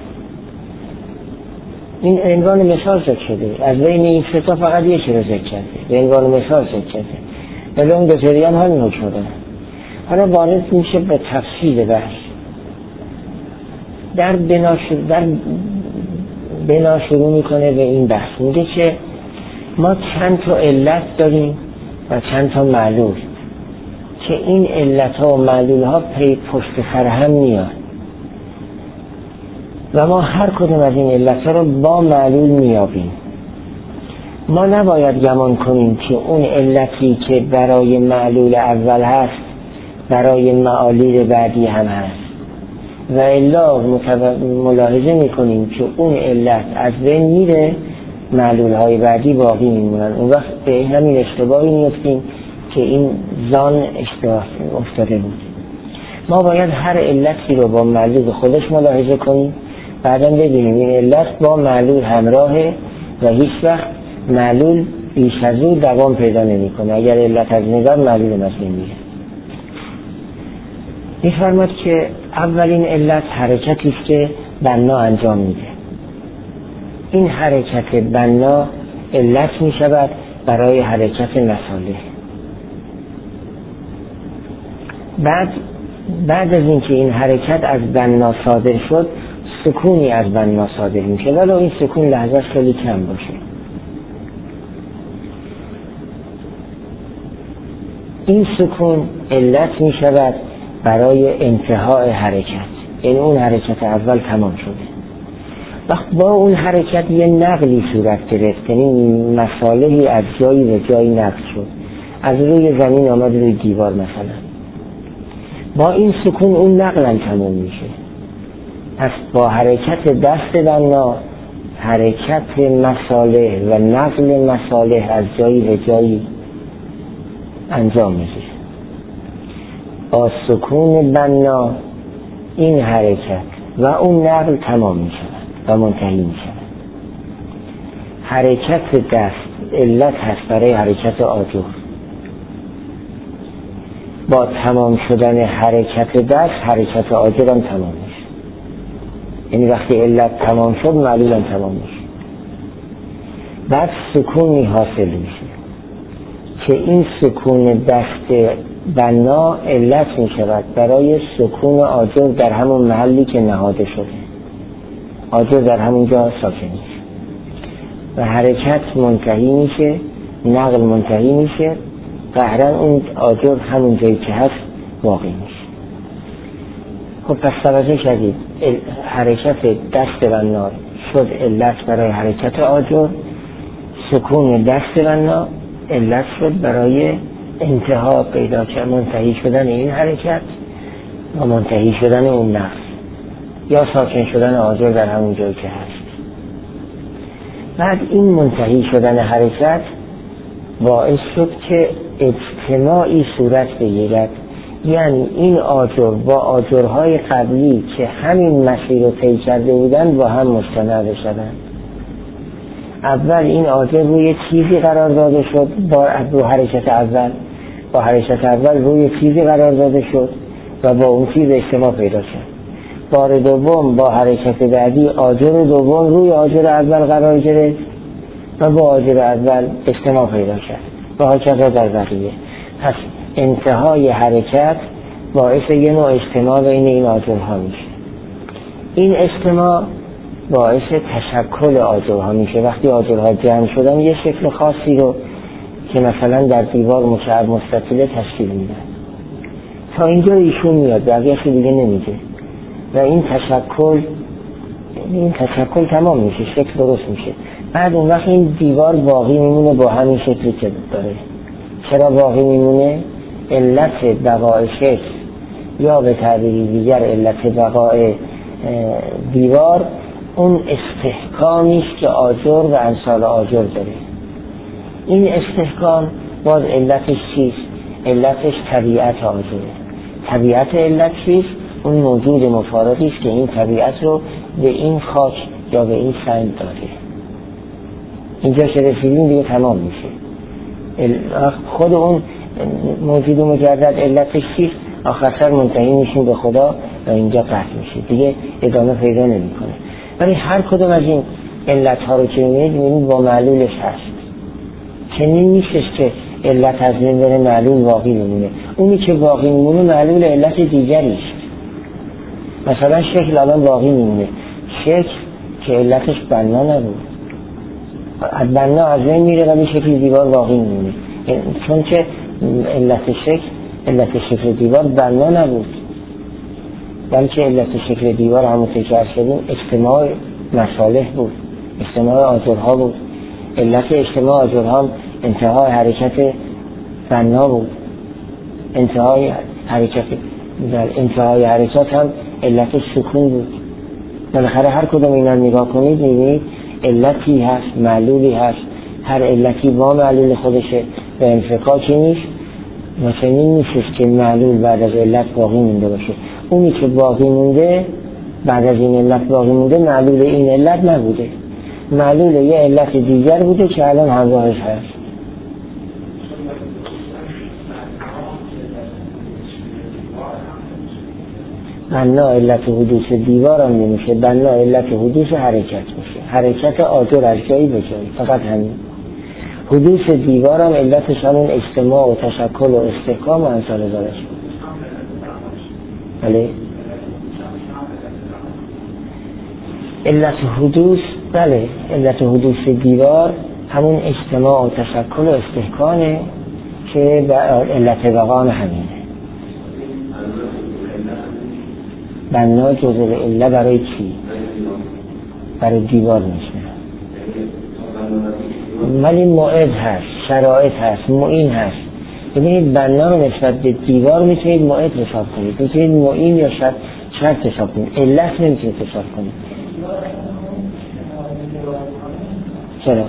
[SPEAKER 1] این عنوان مثال ذکر شده، از بین این سه تا فقط یکی رو ذکر کرده، به عنوان مثال ذکر کرده، ولی اون دو تایی هم همین حکم دارن. حالا وارد میشه به تفصیل بحث. در بنا شروع, در بنا شروع میکنه به این بحث، میگه که ما چند تا علت داریم و چند تا معلول که این علت ها و معلول ها پی پشت سر هم میاد و ما هر کدوم از این علت ها رو با معلول میابیم. ما نباید گمان کنیم که اون علتی که برای معلول اول هست برای معالول بعدی هم هست، و الا ملاحظه میکنیم که اون علت از بین میره، معلول های بعدی باقی میمونن. اون وقت به همین اشتباهی میفتیم که این زان اشتباه افتاده بود. ما باید هر علتی رو با معلول خودش ملاحظه کنیم، بعدا ببینیم این علت با معلول همراهه و هیچ وقت معلول بیش از او دوام پیدا نمیکنه. اگر علت از نظر معلول از بین میره. می‌فرماید که اولین علت حرکتی است که بنا انجام میده. این حرکت بنا علت میشود برای حرکت مصالح. بعد بعد از اینکه این حرکت از بنا صادر شد، سکونی از بنا صادر میشه، ولی این سکون لحظه خیلی کم باشه. این سکون علت میشود برای انتهای حرکت، یعنی اون حرکت اول تمام شده. وقت با اون حرکت یه نقلی صورت گرفت، یعنی مصالحی از جایی به جایی نقل شد، از روی زمین آمد روی دیوار مثلا. با این سکون اون نقل هم تمام میشه. پس با حرکت دست بنا حرکت مصالح و نقل مصالح از جایی به جایی انجام میشه. با سکون بنا این حرکت و اون نقل تمام می شود و منتهی می شود. حرکت دست علت هست برای حرکت آجر. با تمام شدن حرکت دست حرکت آجر هم تمام میشه. یعنی وقتی علت تمام شد معلول هم تمام میشه. بعد سکونی حاصل میشه که این سکون دست بنا علت میشود برای سکون آجر در همون محلی که نهاده شده. آجر در همونجا ساکن میشه و حرکت منتهی میشه، نقل منتهی میشه، قهرن اون آجر همون جایی که هست باقی میشه. خب پس توجه کردید حرکت دست بنا شد علت برای حرکت آجر، سکون دست بنا علت شد برای انتها پیدا کرد، منتهی شدن این حرکت و منتهی شدن اون نقل یا ساکن شدن آجر در همون جایی که هست. بعد این منتهی شدن حرکت باعث شد که اجتماعی صورت بگیرد، یعنی این آجر با آجرهای قبلی که همین مسیر رو طی کرده بودن با هم مجتمع بشدن. اول این آجر روی چیزی قرار داده شد، با رو حرکت اول با حرکت اول روی چیزی قرار داده شد و با اون چیز اجتماع پیدا کرد. بار دوم با حرکت بعدی آجر دوم روی آجر اول قرار گرفت و با آجر اول اجتماع پیدا کرد و هاکذا در بقیه. پس انتهای حرکت باعث یه نوع اجتماع بین این آجرها میشه. این اجتماع باعث تشکل آجرها میشه. وقتی آجرها جمع شدن یه شکل خاصی رو که مثلا در دیوار مکعب مستطیل تشکیل میدن. تا اینجا ایشون میاد، بقیه‌اش دیگه نمیگه و این تشکل این تشکل تمام میشه، شکل درست میشه. بعد اون وقت این دیوار باقی میمونه با همین شکلی که داره. چرا باقی میمونه؟ علت بقای شکل یا به تعبیری دیگر علت بقای دیوار اون استحکامی است که آجر و امثال آجر داره. این استحکام باز علتش چیست؟ علتش طبیعت آجره. طبیعت علت چیست؟ اون موجود مفارقی است که این طبیعت رو به این خاک یا به این سنگ داده. اینجا که رسیدیم دیگه تمام میشه. خود اون موجود مجرد علتش چیست؟ آخر سر منتهی میشیم به خدا و اینجا قطع میشه، دیگه ادامه پیدا نمیکنه. ولی هر کدوم از این علت ها رو که میبینید با معلولش هست. چنین نیستش که علت از بین بره معلول باقی میمونه. اونی که باقی میمونه معلول علت دیگری است. مثلا شکل الان باقی میمونه، شکل که علتش بنا نبود، بنا از بین میره ولی شکل دیوار باقی میمونه، چون که علت شکل علت شکل دیوار بنا نبود، بلکه علت شکل دیوار همونطور که شدیم اجتماع مصالح بود، اجتماع آجرها بود. علت اجتماع آجرها انتهای حرکت بنا بود. انتهای حرکت در انتهای حرکت هم علت سکون بود. بالاخره هر کدوم اینا نگاه کنید میبینید علتی هست، معلولی هست. هر علتی با معلول خودشه و انفکاکی نیست و چنین نیستش که معلول بعد از علت باقی مونده باشه. اونی که باقی مونده بعد از این علت باقی مونده معلول این علت نبوده، معلول یه علت دیگر بوده که الان همراهش هست. بنا علت حدوث دیوار هم نمیشه، بنا علت حدوث حرکت میشه. حرکت آجر از جایی به جایی، فقط همین. حدوث دیوار هم علتش همون اجتماع و تشکل و استحکام و امثال ذالک. بله علت حدوث، بله علت حدوث دیوار همون اجتماع و تشکل و استحکامه که علت بقا همینه. بنا جزء علت برای چی؟ برای دیوار میشه. ولی موعد هست، شرایط هست، معین هست. ببینید بنا رو نسبت به دیوار میتونید موعد حساب کنید، میتونید معین یا شرط شرط حساب کنید، علت نمیتونید حساب کنید. چرا؟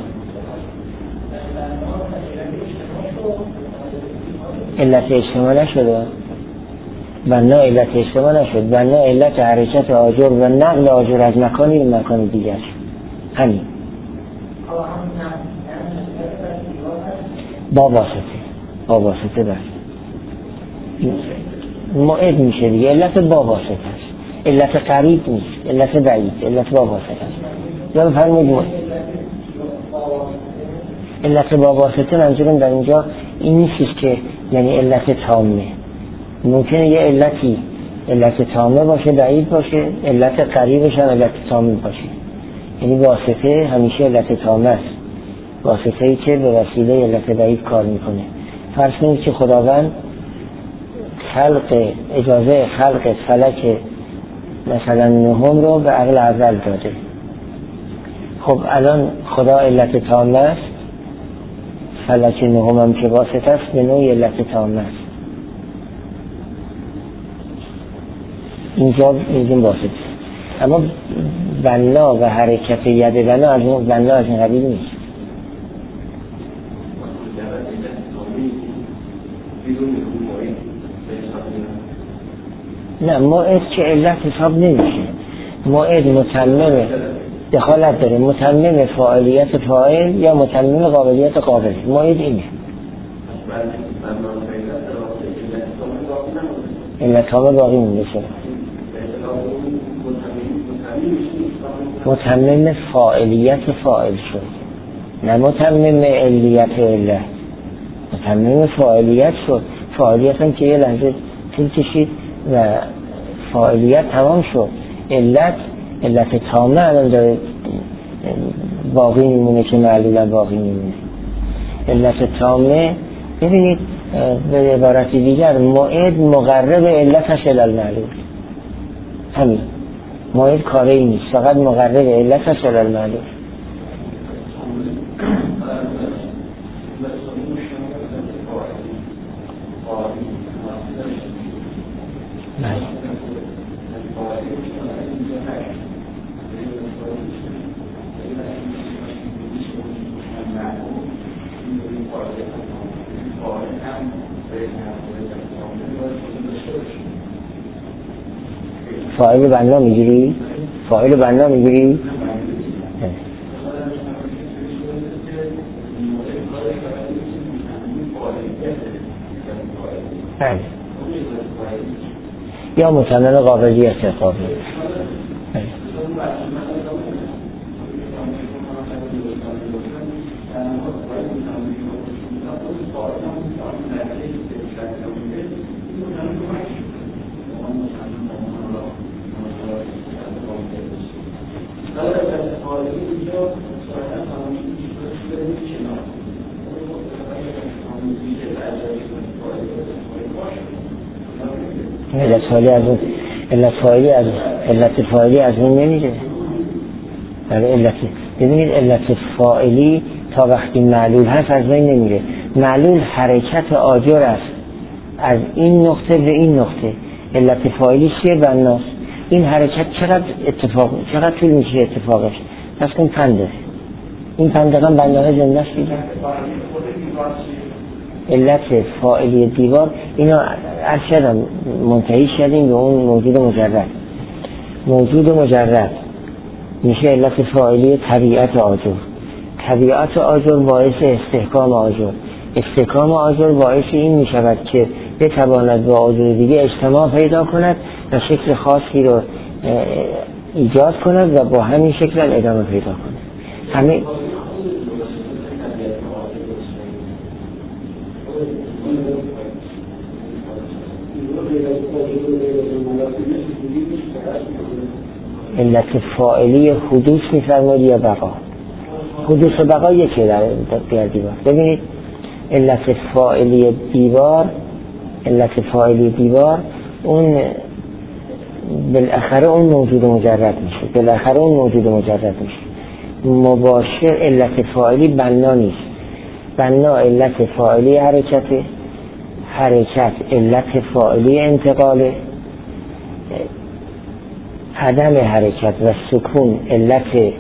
[SPEAKER 1] علت اجتماع نشده، بنا علت اجتماع نشد، بنا علت حرکت آجر و نقل آجر از مکانی به مکان دیگر. همین با واسطه با واسطه بس موعد میشه دیگه، علت با واسطه است، علت قریب نیست، علت بعید، علت با واسطه است. یا بفرمایید علت با واسطه منظورم در اینجا این نیست که یعنی علت تامه. ممکنه یه علتی علت تامه باشه، بعید باشه، علت قریبش هم علت تامه باشه. یعنی واسطه همیشه علت تامه است، واسطه ای که به وسیله علت بعید کار میکنه. فرض کنید که خداوند خلق اجازه خلق فلک مثلا نهم رو به عقل اول داده. خب الان خدا علت تامه است، فلک نهم هم که واسطه است به نوع علت تامه است. اینجا میگیم واسطه. اما بنا و حرکت ید بنا از اون بنا از این قبیل نیست. نه، موعد که علت حساب نمیشه. موعد متمم دخالت داره، متمم فاعلیت فاعل یا متمم قابلیت قابل. موعد اینه. علت تامه باقی مونده شد. متمم فاعلیت فاعل شد، نه متمم علیت علت. متمم فاعلیت شد. فاعلیت هم که یه لحظه طول کشید و فاعلیت تمام شد. علت علت تامه الان داره باقی میمونه که معلولا باقی میمونه. علت تامه ببینید به عبارت دیگر موعد مقرب علتش المعلول. همین موعد کاری نیست، فقط مقرب علتش المعلول. فاعل بنا میگیری؟ فاعل بنا میگیری؟ بله. یا متمم قابلیت قابل. بله. علت فاعلی از اون علت فاعلی از علت فاعلی از اون نمیره. برای علت ببینید علت فاعلی تا وقتی معلول هست از بین نمیره. معلول حرکت آجر است از این نقطه به این نقطه. علت فاعلی چیه؟ بناست. این حرکت چقدر اتفاق چقدر طول میشه اتفاقش؟ پس کن پنده این پندقم بناه زنده است دیگه. علت فاعلی دیوار اینا ارشدم منتهی شدیم به اون موجود مجرد. موجود مجرد میشه علت فاعلی طبیعت آجر. طبیعت آجر باعث استحکام آجر. استحکام آجر باعث این میشود که بتواند با آجر دیگه اجتماع پیدا کند و شکل خاصی رو ایجاد کند و با همین شکل ادامه پیدا کند. همه علت فاعلی حدوث می‌فرمایید یا بقا؟ حدوث و بقا یکی در دیوار. ببینید علت فاعلی دیوار علت فاعلی دیوار اون بالاخره اون موجود مجرد میشه. بالاخره اون موجود مجرد میشه. مباشر علت فاعلی بنا نیست. بنا علت فاعلی حرکت، حرکت علت فاعلی انتقاله، عدم حرکت و سکون علت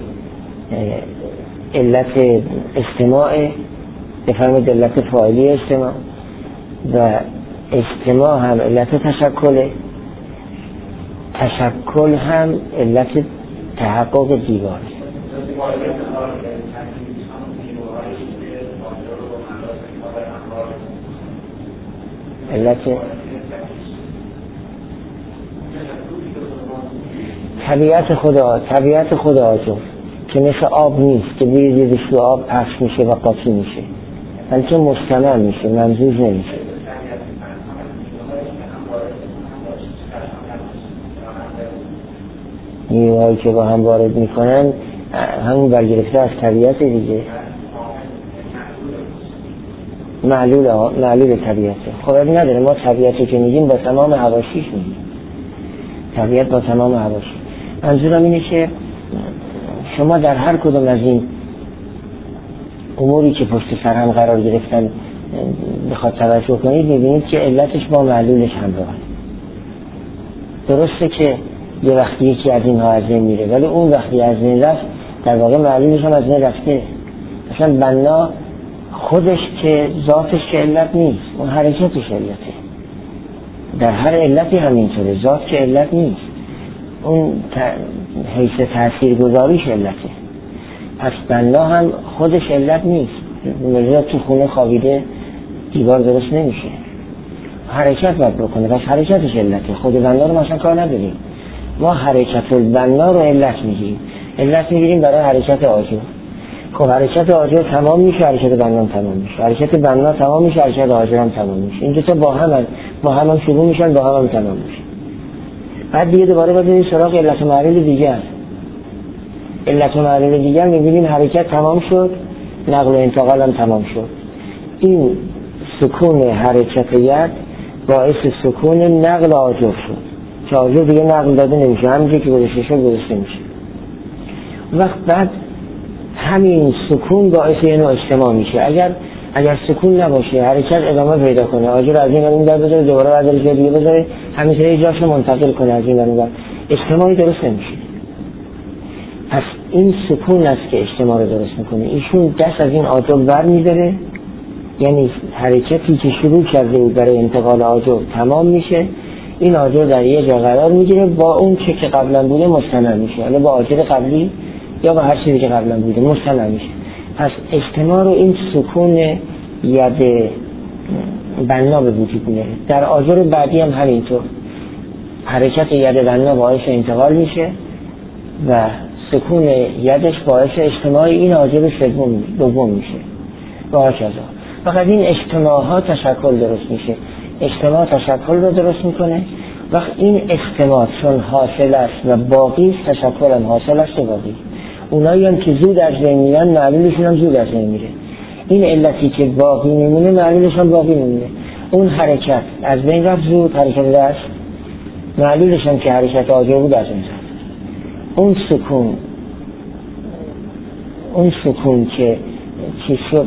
[SPEAKER 1] علت استماع، بفرمایید علت فاعلی استماع، و استماع هم علت تشکل، تشکل هم علت تحقق دیوار. علت طبیعت خدا طبیعت خدا آجر که مثل آب نیست که بیریزش رو آب پخش میشه و قاطی میشه، بلکه مستمر میشه، ممزوج نمیشه. نیروهایی که با هم وارد میکنن همون برگرفته از طبیعت دیگه، معلول معلول طبیعته. خب این نداره، ما طبیعتی که میگیم با تمام حواشیش میگیم، طبیعت با تمام حواشی. منظورم اینه که شما در هر کدوم از این اموری که پشت سر هم قرار گرفتن بخواد توجه کنید، میبینید که علتش با معلولش همراهه. درسته که یه وقتی یکی از اینها از این میره، ولی اون وقتی از این رفت در واقع معلولش هم از این رفته. مثلا بنا خودش که ذاتش که علت نیست، اون حرکتش علته. در هر علتی همینطوره، ذات که علت نیست، اون حیث تأثیر گذاریش علته. پس بنا هم خودش علت نیست. مجرد تو خونه خوابیده دیوار درست نمیشه، حرکت باید بکنه، پس حرکتش علته. خود بنا رو مثلا کار نداریم، ما حرکت البنا رو علت میگیریم، علت میگیریم برای حرکت آجر. خب حرکت آجر تمام میشه، حرکت بنا تمام میشه، حرکت بنا تمام میشه، حرکت آجر هم تمام میشه. این دو تا با هم با هم, هم شروع میشن، با هم, هم تمام میشه. بعد دیگه دوباره باید سراغ علت و معلول دیگر. علت و معلول دیگر میبینیم حرکت تمام شد، نقل و انتقال هم تمام شد. این سکون حرکت ید باعث سکون نقل آجر شد که آجر دیگه نقل داده نمیشه، همینجور که گذاشته شد گذاشته میشه. وقت بعد همین سکون باعث یه نوع اجتماع میشه. اگر اگر سکون نباشه، حرکت ادامه پیدا کنه، آجر از این اون در بذاره، دوباره بعد از دیگه بذاره، همینطوری جاشو منتقل کنه از این اون در، اجتماعی درست نمیشه. پس این سکون است که اجتماع رو درست میکنه. ایشون دست از این آجر بر میداره، یعنی حرکتی که شروع کرده بود برای انتقال آجر تمام میشه، این آجر در یه جا قرار میگیره، با اون چه که قبلا بوده مستمر میشه، حالا با آجر قبلی یا با هر چیزی که قبلا بوده مستمر میشه. پس اجتماع رو این سکون ید بنا به وجود میاره. در آجر بعدی هم همینطور، حرکت ید بنا باعث انتقال میشه و سکون یدش باعث اجتماع این آجر سوم دوم میشه و هكذا. فقط این اجتماع ها تشکل درست میشه، اجتماع تشکل رو درست میکنه. وقت این اجتماع چون حاصل است و باقی است، تشکل هم حاصل است و باقی. اونایی هم که زود از بین میرن، معلولشون هم زود از بین میره. این علتی که باقی میمونه، معلولش هم باقی میمونه. اون حرکت از بین رفت زود، حرکت دست، معلولش هم که حرکت آجر بود از این رفت. اون سکون اون سکون که چی شد،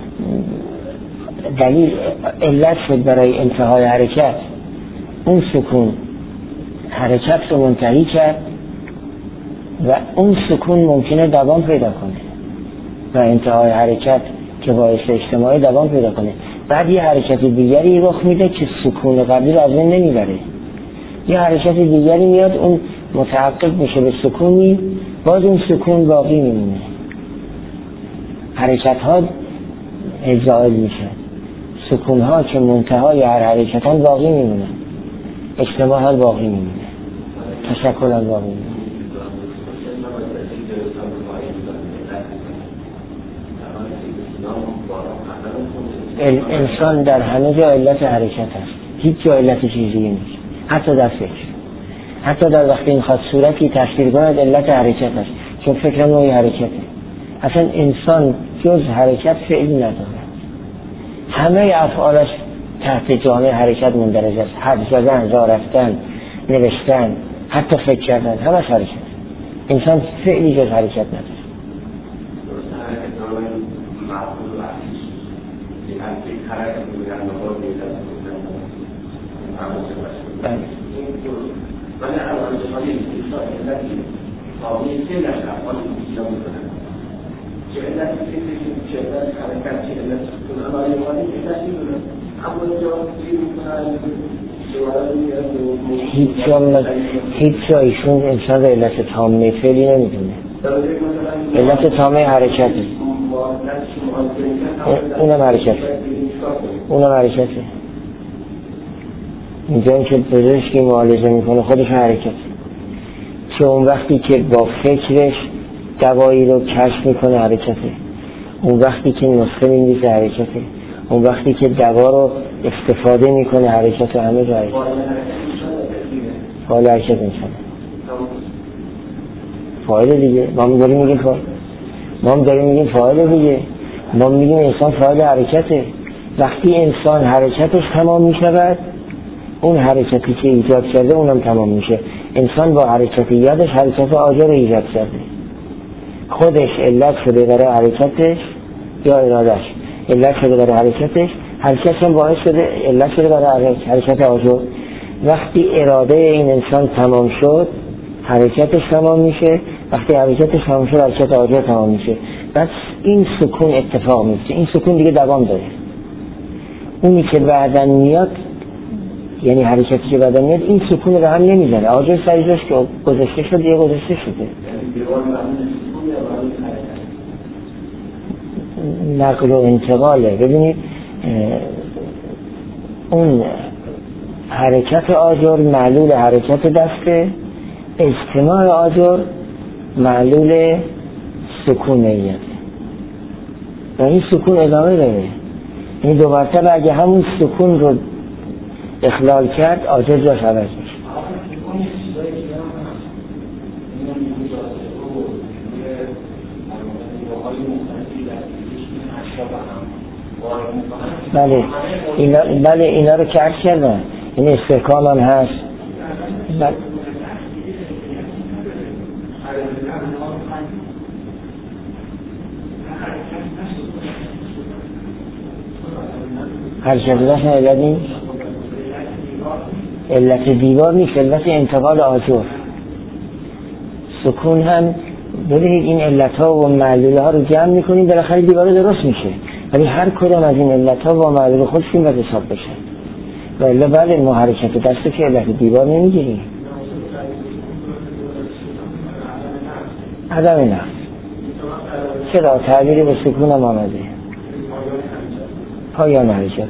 [SPEAKER 1] دلیل علت شد برای انتهای حرکت، اون سکون حرکت رو منتهی کرد و اون سکون ممکنه دوام پیدا کنه و انتهای حرکت که باعث اجتماعی دوام پیدا کنه. بعد یه حرکت دیگری رخ میده که سکون قبلی رو از بین نمیبره، یه حرکت دیگری میاد اون متعقب میشه به سکونی، باز اون سکون باقی میمونه. حرکت ها زائل میشه، سکون ها که منتهای هر حرکت ها باقی میمونه، اجتماع ها باقی میمونه، تشکل ها باقی میمونه. انسان در همه جا علت حرکت هست، هیچ جا علت چیزی نیست، حتی در فکر، حتی در وقتی این خواست صورتی تشکیل کند علت حرکت هست، چون فکر نوعی حرکته. اصلا انسان جز حرکت فعلی نداره، همه افعالش تحت جامعه حرکت مندرج است. حرف زدن، راه رفتن، نوشتن، حتی فکر کردن، همش حرکت. انسان فعلی جز حرکت نداره. هیچ جا ایشون انسان علت تامه فعلی نمیدونه، علت تامه حرکته، اونم حرکته اونم حرکته اینجا که پزشکی معالجه میکنه خودش حرکته. که اون وقتی که با فکرش دوایی رو کشف میکنه حرکته، اون وقتی که نسخه می‌نویسه حرکته، اون وقتی که دوا رو استفاده میکنه حرکت، همه جا حرکت فاعل حرکت انسان فاعل دیگه. ما هم داریم میگیم فاعل، ما هم داریم میگیم فاعل دیگه. ما میگیم انسان فاعل حرکته. وقتی انسان حرکتش تمام میشود، اون حرکتی که ایجاد کرده اونم تمام میشه. انسان با حرکت یادش حرکت آجر ایجاد کرده، خودش علت شده برای حرکتش یا ارادش علت شده برای حرکتش، حرکت هم باعث شده علت شده برای حرکت آجر. وقتی اراده این انسان تمام شد حرکتش تمام میشه، وقتی حرکتش تمام شد حرکت آجر تمام میشه. بس این سکون اتفاق میفته. این سکون دیگه دوام داره. اونی که بعداً میاد، یعنی حرکتی که بعداً میاد، این سکون رو هم نمیزنه. آجر سریعش که گذشته شد دیگه گذشته شده. نقل و انتقاله. ببینید اون حرکت آجر معلول حرکت دسته، اجتماع آجر معلول سکون نیت و این سکون ادامه داره. این دو مرتبه اگه همون سکون رو اخلال کرد آجر جاش عوض میشه. بله اینا بله اینا رو که عرض کردن، این استحکام هم هست. بله. حرکت داشت علت نیست، علت دیوار نیست، علت انتقال آجر. سکون هم ببینید این علت ها و معلوله ها رو جمع میکنیم بالاخره دیوار درست میشه، ولی هر کدام از این علت ها و معلوله خودشون باید حساب بشه. و الا بله ما حرکت دست که علت دیوار نمیگیریم. عدم نه چرا تعبیری به سکون هم آمده پایان حرکت.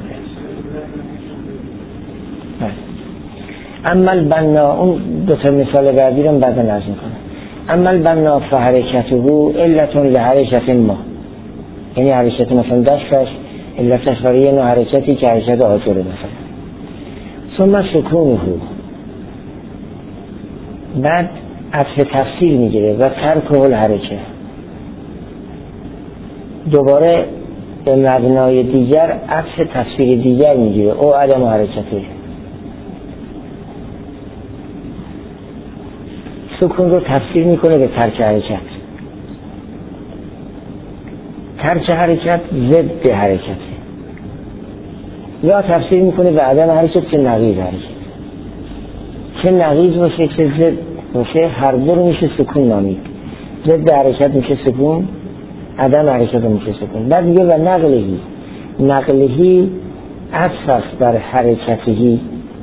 [SPEAKER 1] اما البنا، اون دو تا مثال بعدی رو بعدا عرض میکنم. اما البنا فحرکته علت لحرکت ما، یعنی حرکت مثلا دستش علتش برای یه نوع حرکتی که حرکت آجره مثلا. ثم سکونه، بعد عطف تفسیر میگیره و ترک الحرکه، دوباره به مبنای دیگر عطف تفسیر دیگر میگیره او عدم حرکته. سکون رو تفسیر میکنه به ترک حرکت. ترک حرکت ضد حرکت، یا تفسیر میکنه به عدم حرکت که نقیض حرکت. چه نقیض باشه چه ضد باشه هر دو رو میشه سکون نامید. ضد حرکت میشه سکون، عدم حرکت میشه سکون. بعد میگه و نقلهی، نقلهی عطف است بر حرکتهی،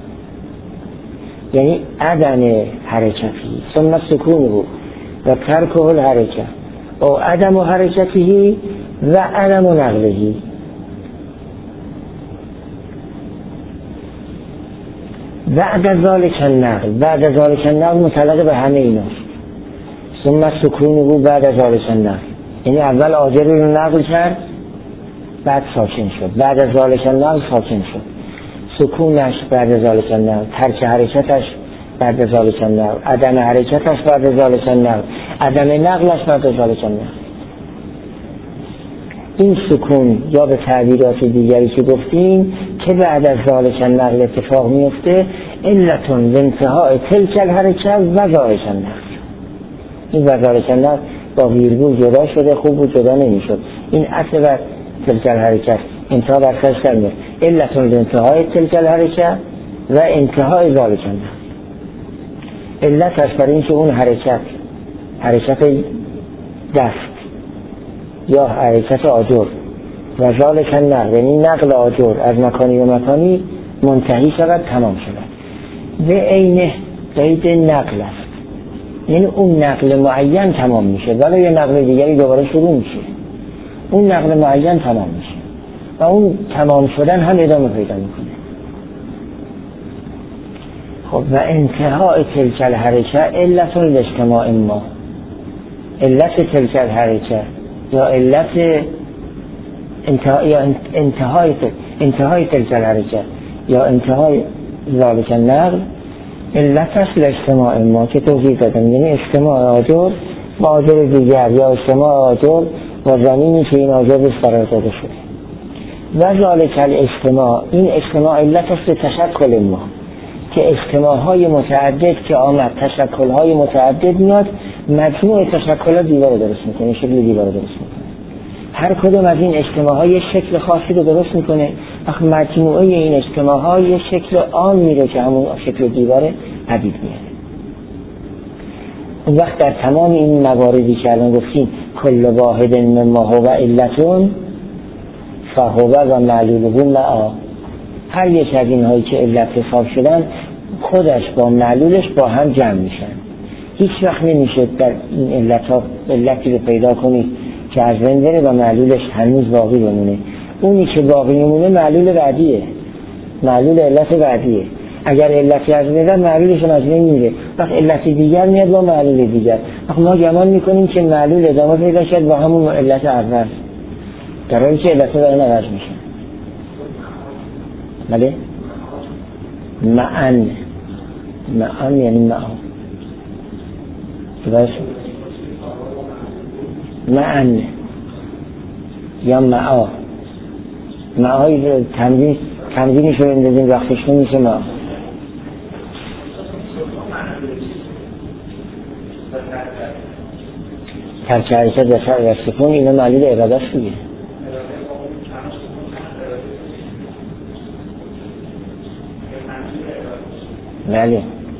[SPEAKER 1] یعنی عدم حرکتی. ثم سکونه و ترک الحرکه او عدم حرکتی و عدم نقلهی. بعد ذالک النقل، بعد ذالک النقل متعلق به همه ایناست. ثم سکونه بعد ذالک النقل، یعنی اول آجر رو نقل کرد بعد ساکن شد، بعد ذالک النقل ساکن شد. سکونش بعد ذالک النقل، ترک حرکتش بعد ذالک النقل، عدم حرکتش بعد ذالک النقل، عدم نقلش بعد ذالک النقل. این سکون یا به تعبیرات دیگری که گفتیم که بعد از ذالک النقل اتفاق میفته، علتون به انتهای تلک الحرکت و ذالک النقل. این و ذالک النقل با ویرگول جدا شده، خوب و جدا نمیشد. این اصل و تلک الحرکت انتها برسش کرده، علتون به انتهای تلک الحرکت و انتهای ذالک النقل. علت است برای اینکه اون حرکت، حرکت دست یا حرکت آجر و ذالک النقل، یعنی نقل آجر از مکانی و مکانی منتهی شود، تمام شود. به عینه قید نقل است، یعنی اون نقل معین تمام میشه ولی یه نقل دیگری دوباره شروع میشه. اون نقل معین تمام میشه و اون تمام شدن هم ادامه پیدا میکنه. خب خب و انتهای تلک الحرکه علت الاجتماع ما، علت تلک الحرکه یا علت انتهای یا انتهای انتهای تلک الحرکه یا انتهای ذالک النقل علت اصل اجتماع ما که توضیح دادم، یعنی اجتماع آجر با آجر دیگر یا اجتماع آجر و زمینی که این آجر بهش قرار داده شده. و ذالک الاجتماع، این اجتماع علت است تشکل ما که اجتماع های متعدد که آمد، تشکل های متعدد میاد، مجموع تشکلات دیوار درست میکنه، شکل دیوار درست میکنه. هر کدوم از این اجتماع های شکل خاصی رو درست میکنه، وقت مجموعه این اجتماع های شکل عام میره که همون شکل دیوار پدید میاد. اون وقت در تمام این مواردی که الان گفتیم کل واحد مما هو علتون فهو و معلوله معا، هر یک از این هایی که علت حساب شدن خودش با معلولش با هم جمع میشن. هیچ وقت نمیشه در این علت ها علتی رو پیدا کنید که از بین بره و معلولش هنوز باقی بمونه. اونی که باقی میمونه معلول بعدیه، معلول علت بعدیه. اگر علتی از بین بره معلولش از بین میره، وقت علت دیگر میاد با معلول دیگر. وقت ما گمان میکنیم که معلول ادامه پیدا کرد با همون علت اول، در حالی که علت دارن عوض میشن. بله؟ معن معن یعنی معا درست؟ معن یا معا، معایی تمدین تمدینش رو اندازیم وقتش نمیشه معا. ترک حرکت و سکون اینا معلول اراده است دیگه. بله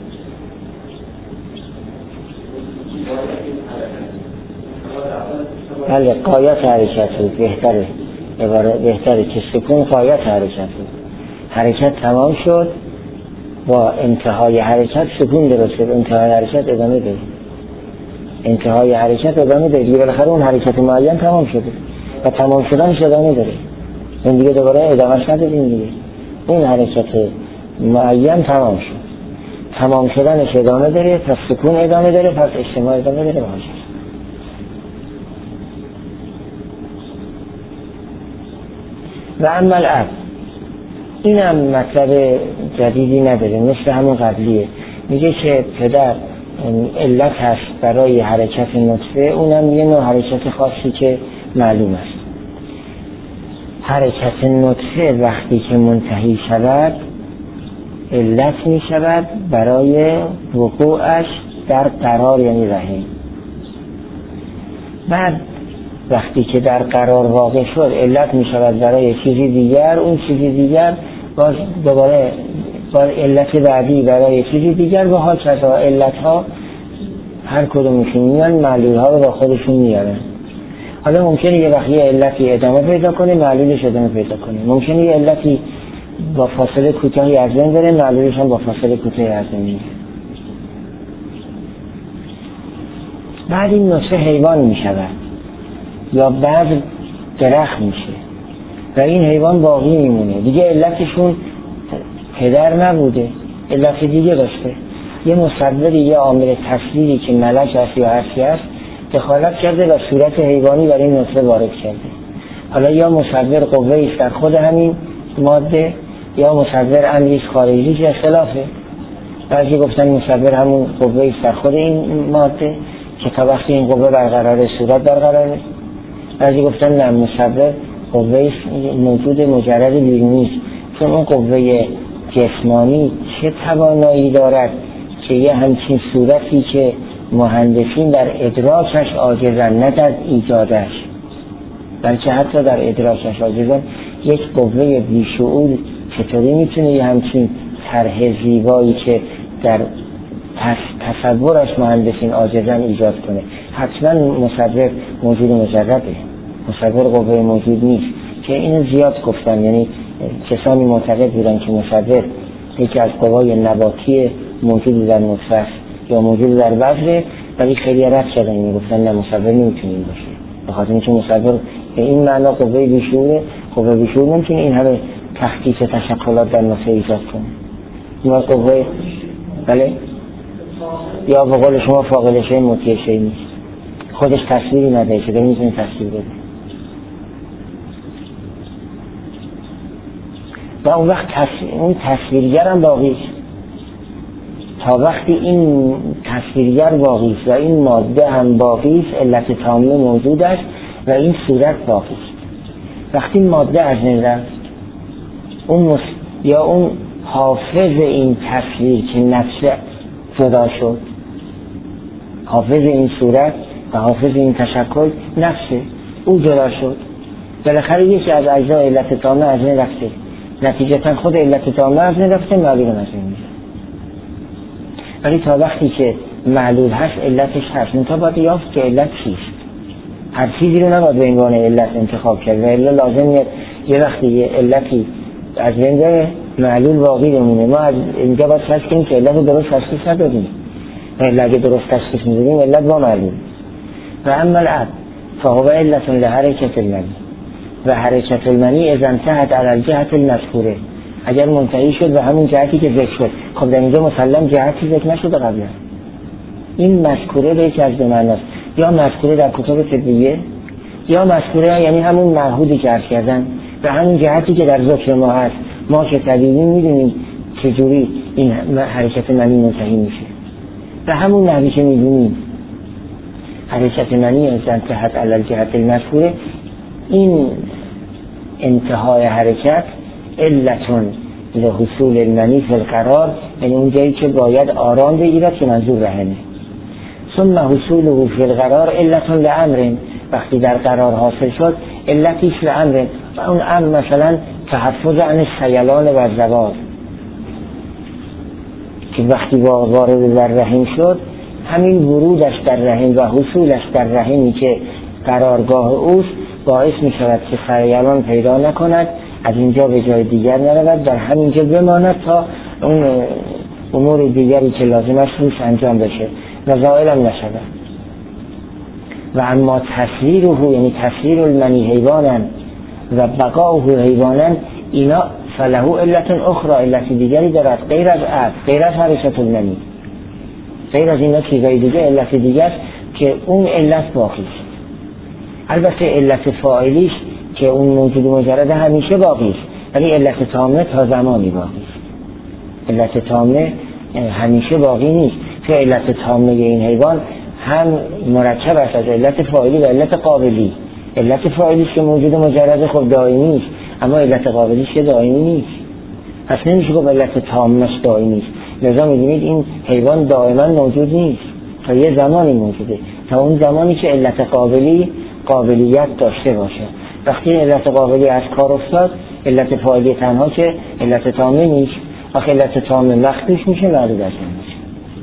[SPEAKER 1] بله قایت حرکت بود، بهتره بهتره که سکون قایت حرکت بود. حرکت تمام شد، با انتهای حرکت سکون درست شد، انتهای حرکت ادامه دارید، انتهای حرکت ادامه دارید، بالاخره اون حرکت معین تمام شده و تمام شدنش ادامه داره، اون دیگه دوباره ادامهش نداریم دیگه. اون حرکت معین تمام شد، تمام شدنش ادامه داره، پس سکون ادامه داره، پس اجتماع ادامه داره. باشه. و اما الاب، این هم مطلب جدیدی نداره، مثل همون قبلیه. میگه که پدر علت هست برای حرکت نطفه، اونم یه نوع حرکت خاصی که معلوم است. حرکت نطفه وقتی که منتهی شود علت می شود برای وقوعش در قرار یعنی رحم. بعد وقتی که در قرار واقع شد علت می شود برای چیزی دیگر، اون چیزی دیگر باز دوباره با علت بعدی برای چیزی دیگر و ها چطور علت ها هر کدومشون میان معلول ها رو با خودشون میارن. حالا ممکنه یه وقتی علتی ادامه پیدا کنه معلولش ادامه پیدا کنه، ممکنه یه علتی با فاصله کوتاهی از بین بره معلولش هم با فاصله کوتاهی از بین میره. بعد این نطفه حیوان می شود یا بعد درخت میشه و این حیوان باقی میمونه، دیگه علتشون پدر نبوده، علت دیگه داشته. یه مصدری، یه عامل تصویری که ملک هست یا هستی هست دخالت کرده و صورت حیوانی برای این نطفه وارد کرده. حالا یا مصدر قوه ایست در خود همین ماده یا مصدر امریز خارجی که اختلافه. بعضی گفتن مصدر همون قوه ایست در خود این ماده که تا وقتی این قوه برقراره صورت برقراره. بعضی گفتن نه، مصدر قوه ایست موجود مجرد بیرونی، چون اون قوه جسمانی چه توانایی دارد که یه همچین صورتی که مهندسین در ادراکش عاجزن، نه در ایجادش بلکه حتی در ادراکش عاجزن، یک قوه بیشعور چطوری میتونه یه همچین طرح زیبایی که در تصورش مهندسین عاجزن ایجاد کنه؟ حتما مصدر موجود مجرده، مصدر قوه موجود نیست که اینو زیاد گفتن. یعنی کسانی معتقد بودن که مصدر یکی از قوای نباتی موجود در نطفه است یا موجود در بذره، ولی خیلی رد شدن میگفتن نه، مصدر نمیتونه این باشه، به خاطر اینکه مصدر به این معنا قوه بیشعوره، قوه بیشعور نمیتونه این همه تخطیط تشکلات در نطفه ایجاد کنه. ما قوه بله؟ یا به قول شما فاقد شیء مطیع شیء نیست، خودش تصویری نداره که میتونه تصویر بده. و اون وقت تصویر، اون تصویرگر هم باقی است. تا وقتی این تصویرگر باقی است و این ماده هم باقی است، علت تامه موجود است و این صورت باقی است. وقتی ماده از این رفت، اون مس... یا اون حافظ این تصویر که نفس جدا شد، حافظ این صورت و حافظ این تشکل نفسه، او جدا شد، بالاخره یکی از اجزای علت تامه از این رفته، نتیجتا خود علت تامه از این رفته، معلول از این میشه. ولی تا وقتی که معلول هست علتش هست، منتها باید یافت که علت چیست. هر چیزی رو نباید به عنوان علت انتخاب کرد و الا لازم یه یه وقتی یه علتی از بین معلول باقی بمونه. ما از اینجا باید فرض کنیم که علت رو درست تشخیص ندادیم و اگه درست تشخیص میدادیم علت با معلول. و اما العب فهو علت لحرکت المنی و حرکت المنی اذا انتهت علی الجهت المذکوره، اگر منتهی شد به همون جهتی که ذکر شد. خب در اینجا مسلم جهتی ذکر نشده قبلا. این مذکوره به یکی از دو معناست، یا مذکوره در کتاب طبیه یا مذکوره یعنی همون معهودی که عرض کردن به همون جهتی که در ذکر ما هست. ما که طبیعی میدونیم چجوری این حرکت منی منتهی میشه، به همون نحوی که میدونیم حرکت منی از انتهت علی الجهت المذکوره، این انتهای حرکت علتون لحصول المنی فی القرار، یعنی اون جایی که باید آرام بگیرد که منظور رهنه. ثم حصوله فی القرار علتون لامر، وقتی در قرار حاصل شد علتیش لامر، و اون امر مثلا تحفظ عن السیلان و الزوال، که وقتی وارد در رحم شد همین ورودش در رحم و حصولش در رحمی که قرارگاه اوست باعث می شود که سیلان پیدا نکند، از اینجا به جای دیگر نرود، در همینجا بماند تا اون امور دیگری که لازم است روش انجام بشه و زائل هم نشود. و اما تصویره، یعنی تصویر المنی حیوانا و بقاؤه حیوانا، اینا فله علت اخرى، علت دیگری دارد غیر از عد، غیر از حرکت المنی، غیر از اینا چیزای دیگه علت دیگه است که اون علت باقی است. البته علت فاعلیش که اون موجود مجرد همیشه باقی است، ولی علت تامه تا زمانی باقی است. علت تامه همیشه باقی نیست، که علت تامه این حیوان هم مرکب است از علت فاعلی و علت قابلی. علت فاعلیش که موجود مجرد خب دائمی است، اما علت قابلیش که دائمی نیست، پس نمیشه که علت تامش دائمی است. لذا می‌بینید این حیوان دائما موجود نیست، تا یه زمانی موجوده، تا اون زمانی که علت قابلی قابلیت داشته باشه. وقتی علت قابلی از کار افتاد، علت فاعلی تنها که علت تامه نیست، وقتی علت تامه مخدوش میشه معلول از اون میشه.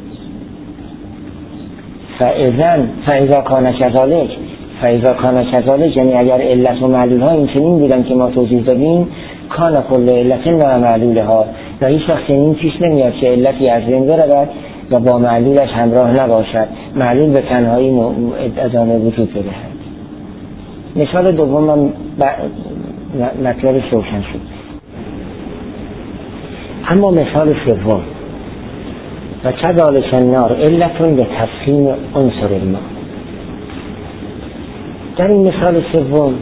[SPEAKER 1] فاذا فاذا کان کذالک فاذا کان کذالک، یعنی اگر علت و معلول ها این چنین بودن که ما توضیح دادیم، کان کل علت و معلول ها، و هیچ وقت این پیش نمیاد که علتی از بین برود و با معلولش همراه نباشد، معلول به تنهایی ادامه وجود بدهد. مثال دوم مطلب روشن شد. اما مثال سوم، و کذالک النار علتون به تفخیم عنصر الماء. در این مثال سوم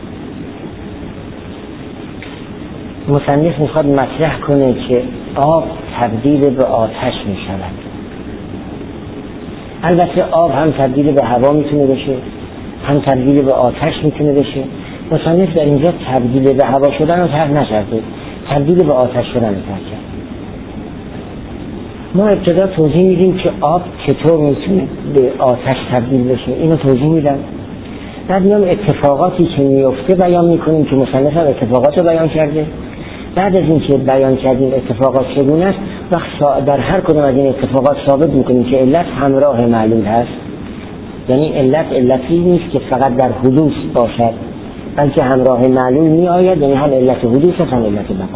[SPEAKER 1] مصنف میخواد مطرح کنه که آب تبدیل به آتش میشود. البته آب هم تبدیل به هوا میتونه بشه، هم تبدیل به آتش میتونه بشه. مصنف در اینجا تبدیل به هوا شدن رو طرح نکرده، تبدیل به آتش شدن رو طرح کرده. ما ابتدا توضیح میدیم که آب چطور میتونه به آتش تبدیل بشه، اینو توضیح میدم. بعد میام اتفاقاتی که میفته بیان میکنیم که مصنف هم اتفاقات رو بیان کرده. بعد از این که بیان کردیم اتفاقات چگونه است، وقت در هر کدوم از این اتفاقات ثابت میکنیم که علت همراه معلول هست، یعنی علت علتی نیست که فقط در حدوث باشد، بلکه همراه معلول می آید، یعنی هم علت حدوث هم علت بقا.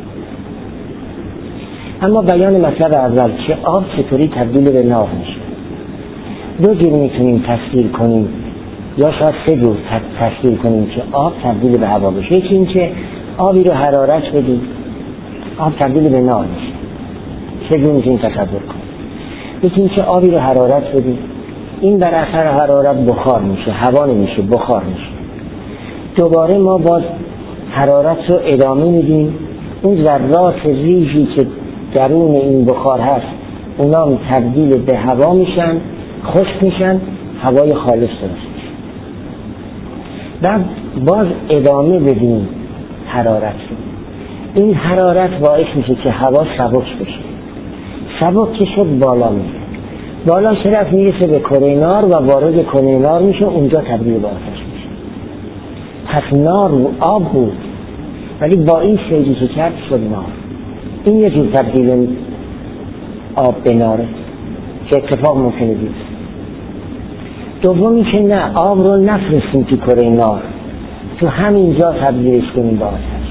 [SPEAKER 1] اما بیان مطلب اول که آب چطوری تبدیل به نار میشه، دو جور میتونیم تفسیر کنیم، یا شاید سه جور تفسیر کنیم که آب تبدیل به هوا بشه. یکی این که آبی رو حرارت بدیم، آب تبدیل به نار میشه. چجور میتونیم تصور کنیم؟ یکی اینکه آبی رو حرارت بدیم، این بر اثر حرارت بخار میشه، هوا نمیشه، بخار میشه. دوباره ما باز حرارت رو ادامه میدیم، اون ذرات ریزی که درون این بخار هست اونا هم تبدیل به هوا میشن، خشک میشن، هوای خالص درست میشه. بعد باز ادامه بدیم حرارت رو، این حرارت باعث میشه که هوا سبک بشه، سبک که شد بالا میره، بالا شرف میرسه به کره نار و وارد کره نار میشه، اونجا تبدیل به آتش میشه. پس نار آب بود ولی با این سیری که کرد شد نار. این یه جور تبدیل آب به ناره که اتفاق ممکنه بیفته. دومی که نه، آب رو نفرستیم تو کره نار، تو همینجا تبدیلش کنیم به آتش.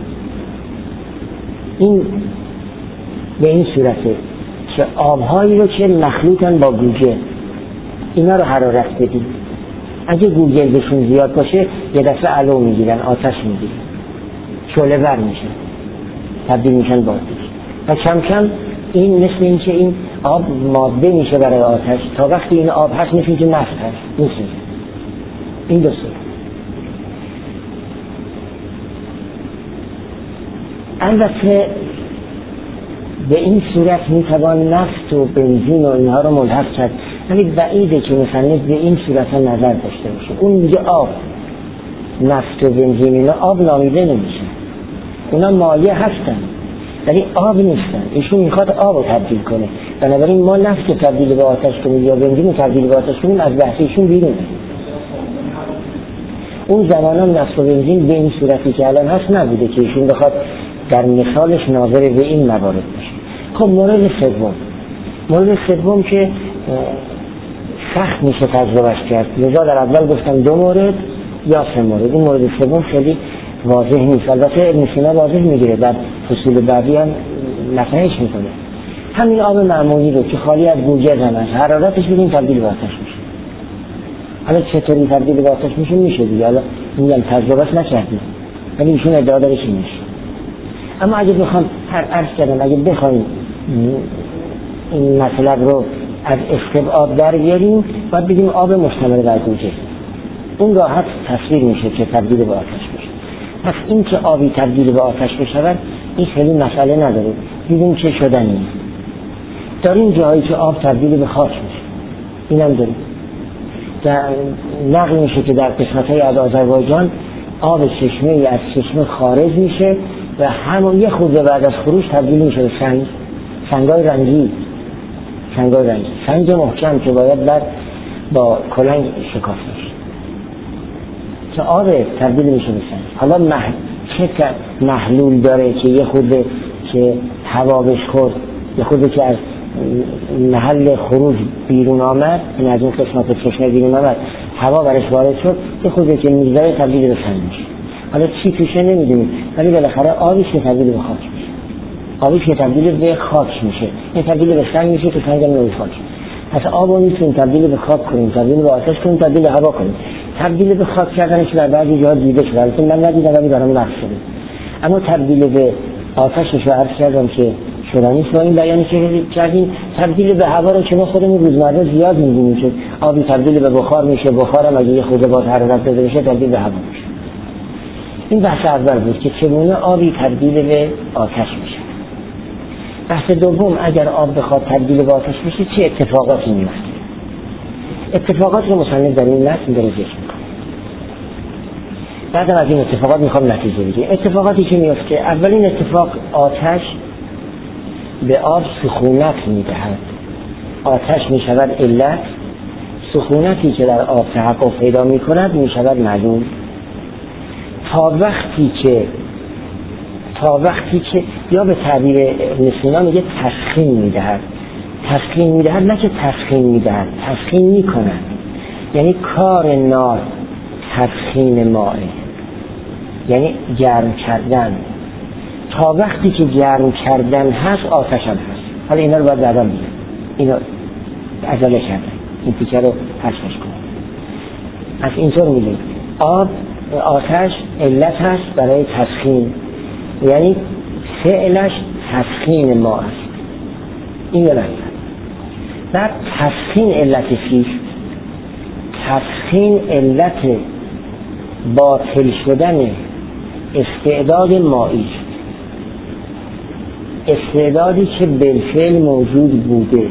[SPEAKER 1] این به این صورته که آبهایی رو که مخلوطن با گوگل اینا رو حرارت بدیم، اگه گوگل بهشون زیاد باشه یه دفعه علو میگیرن، آتش میگیرن، شعله ور میشن، تبدیل میشن به آتش. و کم کم این مثل این که این آب ماده میشه برای آتش، تا وقتی این آب هست مثل این که نفت هست میشه. این دو صورت. البته به این صورت میتوان نفت و بنزین و اینها رو ملحق کرد، ولی بعیده که مصنف به این صورت ها نظر داشته باشه. اون میگه آب، نفت و بنزین اینا آب نامیده نمیشه، اونا مایع هستن ولی آب نیستن. ایشون میخواد آب رو تبدیل کنه، بنابراین ما نفت رو تبدیل به آتش کنیم یا بنزین رو تبدیل به آتش کنیم از بحث ایشون بیرونه. اون زمان هم نفت و بنزین به این صورتی که الان هست نبوده که ایشون بخواد در مثالش ناظر به این موارد باشه. خب مورد سوم، مورد سوم که سخت میشه تجربهش کرد، لذا در اول گفتم دو مورد یا سه مورد، این مورد سوم خیلی واضح نیست. البته ابن سینا واضح میگیره، در فصول بعدی هم مطرحش میکنه. همین آب معمولی رو که خالی از گوگل هم هست، حرارتش بدیم تبدیل به آتش میشه. حالا چطوری تبدیل به آتش میشه میشه دیگه، حالا میگم تجربهش نکردیم ولی ایشون ادعا داره چی میشه. اما اگه بخوام هر عرض کردم اگه بخوایم این مطلب رو از استبعاد در بیاریم باید بگیم آب مشتمل بر گوگل، اون راحت تصویر میشه که تبدیل به آتش بشه. پس این که آبی تبدیل به آتش بشود این خیلی مسئله نداره، دیدیم که شدنی. داریم جاهایی که آب تبدیل به خاک میشه، اینم داریم. نقل میشه که در قسمت‌های از آذربایجان آب چشمه ای از چشمه خارج میشه و همون یه خورده بعد از خروج تبدیل میشه به سنگ، سنگای رنگی، سنگای رنگی، سنگ محکم که باید بعد با کلنگ شکافت میشه که آب تبدیل میشه به سنگ. حالا مح... چه محلول داره که یه خورده که هوا بهش خورد، یه خورده که از محل خروج بیرون آمد، این از اون قسمت چشمه بیرون آمد، هوا برش وارد شد، یه خورده که میگذاره تبدیل به سنگ میشه. حالا چی توشه نمیدونیم ولی بالاخره آبیش که تبدیل به خاک میشه، آبیش که تبدیل به خاک میشه، این تبدیل به سنگ میشه که سنگ هم به خاک. پس آب رو میتونیم تبدیل به خاک کنیم، تبدیل به آتش کنیم، تبدیل به هوا کنیم. تبدیل به خاک کردنش در بعضی جاها دیده شده، البته من ندیدم ولی برام نقش شده. اما تبدیل به آتشش رو عرض کردم که شدنیست. با این بیانی که کردیم تبدیل به هوا رو که ما خودمون روزمره زیاد می‌بینیم که آبی تبدیل به بخار میشه، بخار هم اگه یه خورده باز حرارت بده بشه تبدیل به هوا میشه. این بحث اول بود که چگونه آبی تبدیل به آتش میشه. بحث دوم، اگر آب بخواد تبدیل به آتش بشه چه اتفاقاتی میفته؟ اتفاقات رو مصنف در این متن داره ذکر میکنه. بعد از این اتفاقات میخوام نتیجه بگیریم. اتفاقاتی که میفته، اولین اتفاق آتش به آب سخونت میدهد. آتش میشود علت، سخونتی که در آب تحقق پیدا میکند میشود معلوم. تا وقتی که تا وقتی که یا به تعبیر ابن سینا میگه تسخین میدهد. تسخین میدهد نه که تسخین میدهد، تسخین میکند. یعنی کار نار تسخین مائه، یعنی گرم کردن. تا وقتی که گرم کردن هست آتش هم هست. حالا اینا رو باید بعدا بگم، اینا عجله کردن، این تیکه رو حذفش کنم. از اینطور میگیم آب آتش علت هست برای تسخین، یعنی فعلش تسخین ما است. این یه مطلب. بعد تسخین علت چیست؟ تسخین علت باطل شدن استعداد مایی، استعدادی که بالفعل موجود بوده.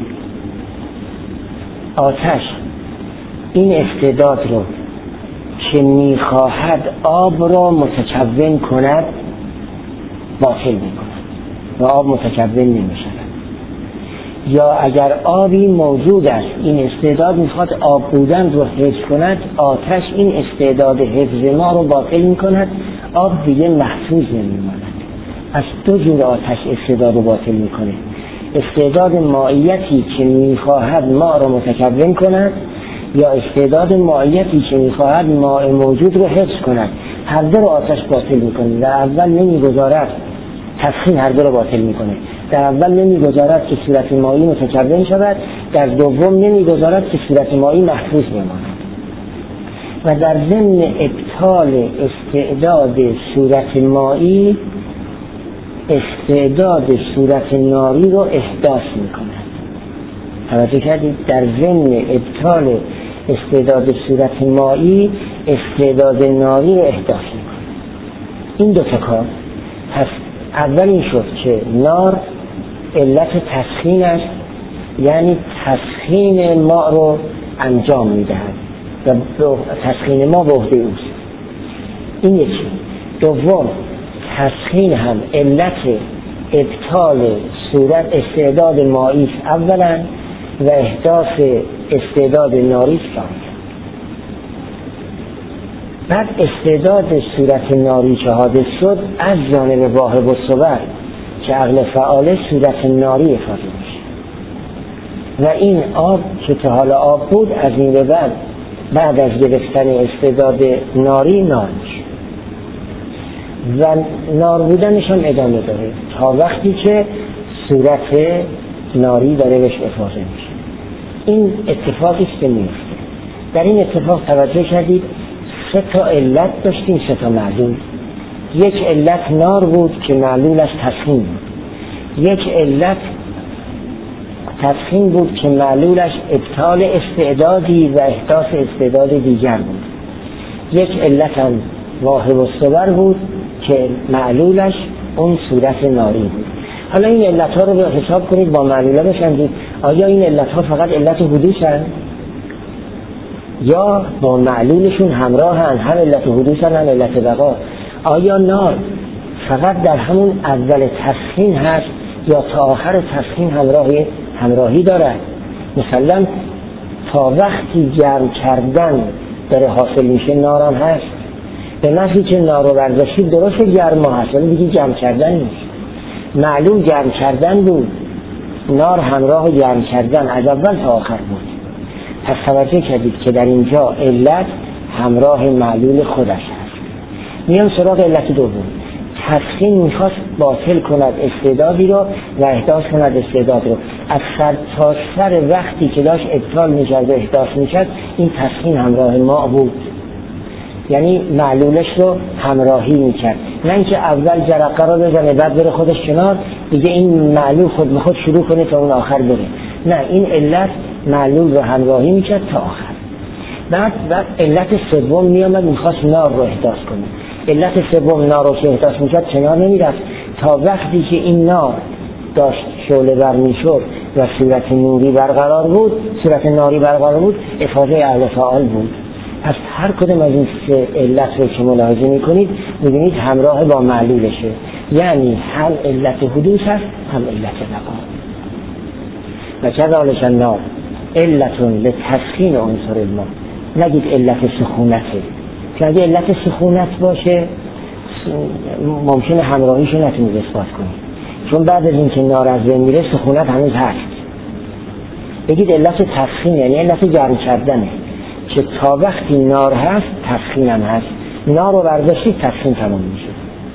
[SPEAKER 1] آتش این استعداد رو که میخواهد آب را متکون کند باطل میکند و آب متکون نمیشود. یا اگر آبی موجود است این استعداد میخواد آب بودن رو حفظ کند، آتش این استعداد حفظ ما رو باطل میکند، آب دیگه محفوظ نمیماند. از دو جور آتش استعداد رو باطل میکنه. استعداد مائیتی که میخواهد ماء رو متکون کند یا استعداد مائیتی که میخواهد ماء موجود رو حفظ کند. هر دو رو آتش باطل میکنه. در اول نمیگذارد تسخین، هر دو رو باطل میکنه. در اول نمیگذارد که صورت مایی متکون شود، در دوم نمیگذارد که صورت مایی محفوظ بماند. و در ضمن ابطال استعداد صورت مایی استعداد صورت ناری رو احداث میکند. توجه کردید؟ در ضمن ابطال استعداد صورت مایی استعداد ناری رو احداث میکند. این دو تا کار. پس اول این شد که نار علت تسخین است، یعنی تسخین ما رو انجام میدهد و تسخین ما به عهده اوست. این یکی. دوم، تسخین هم علت ابطال صورت استعداد مایی است اولا و احداث استعداد ناری است. بعد استعداد صورت ناری که حادث شد از جانب واهب الصور که عقل فعاله صورت ناری افاده میشه و این آب که تا حالا آب بود از این به بعد بعد از گرفتن استعداد ناری نار میشه و نار بودنش هم ادامه داره تا وقتی که صورت ناری داره بهش افاده میشه. این اتفاقی که میفته. در این اتفاق توجه کردید سه تا علت داشتیم، سه تا معلول. یک علت نار بود که معلولش تسخین بود. یک علت تسخین بود که معلولش ابطال استعدادی و احداث استعداد دیگر بود. یک علت هم واهب الصور بود که معلولش اون صورت ناری بود. حالا این علت ها رو به حساب کنید، با معلوله بشنید. آیا این علت ها فقط علت حدوث هست یا با معلولشون همراه هست؟ هم علت حدوث هست هم علت بقا. آیا نار فقط در همون اول تسخین هست یا تا آخر تسخین همراهی همراهی دارد؟ مثلا تا وقتی گرم کردن داره حاصل میشه نارم هست. به نفعی که نار رو برداشتید درست گرما هست ولی دیگه گرم کردن نیست. معلوم گرم کردن بود، نار همراه گرم کردن از اول تا آخر بود. پس توجه کردید که در اینجا علت همراه معلول خودش هست. میام سراغ علت دوم. تسخین میخواست باطل کند استعدادی رو و احداث کند استعداد رو. از سر تا سر وقتی که داشت ابطال میکرد و احداث میکرد این تسخین همراه ما بود، یعنی معلولش رو همراهی میکرد. نه اینکه اول جرقه رو بزنه بعد بره خودش کنار دیگه این معلول خود به خود شروع کنه تا اون آخر بره. نه، این علت معلول رو همراهی میکرد تا آخر. بعد بعد علت سوم میامد میخواست نار رو احداث کنه. علت سوم نار رو که احداث میکرد کنار نمیرفت تا وقتی که این نار داشت شعله بر میشد و صورت نوری برقرار بود، صورت ناری برقرار بود، افاضه اهل فعال بود. پس هر کدوم از این سه علت رو که ملاحظه میکنید میبینید همراه با معلولشه، یعنی هم علت حدوث هست هم علت بقا. و کذالک النار علتون لتسخین عنصر الماء. نگید علت سخونته، که اگه علت سخونت باشه ممکنه همراهیشو نتونید اثبات کنید، چون بعد از اینکه نار از بین میره سخونت هنوز هست. بگید علت تسخین یعنی علت گرم کردنه که تا وقتی نار هست تسخین هم هست. نار رو برداشتید تسخین تمام میشه.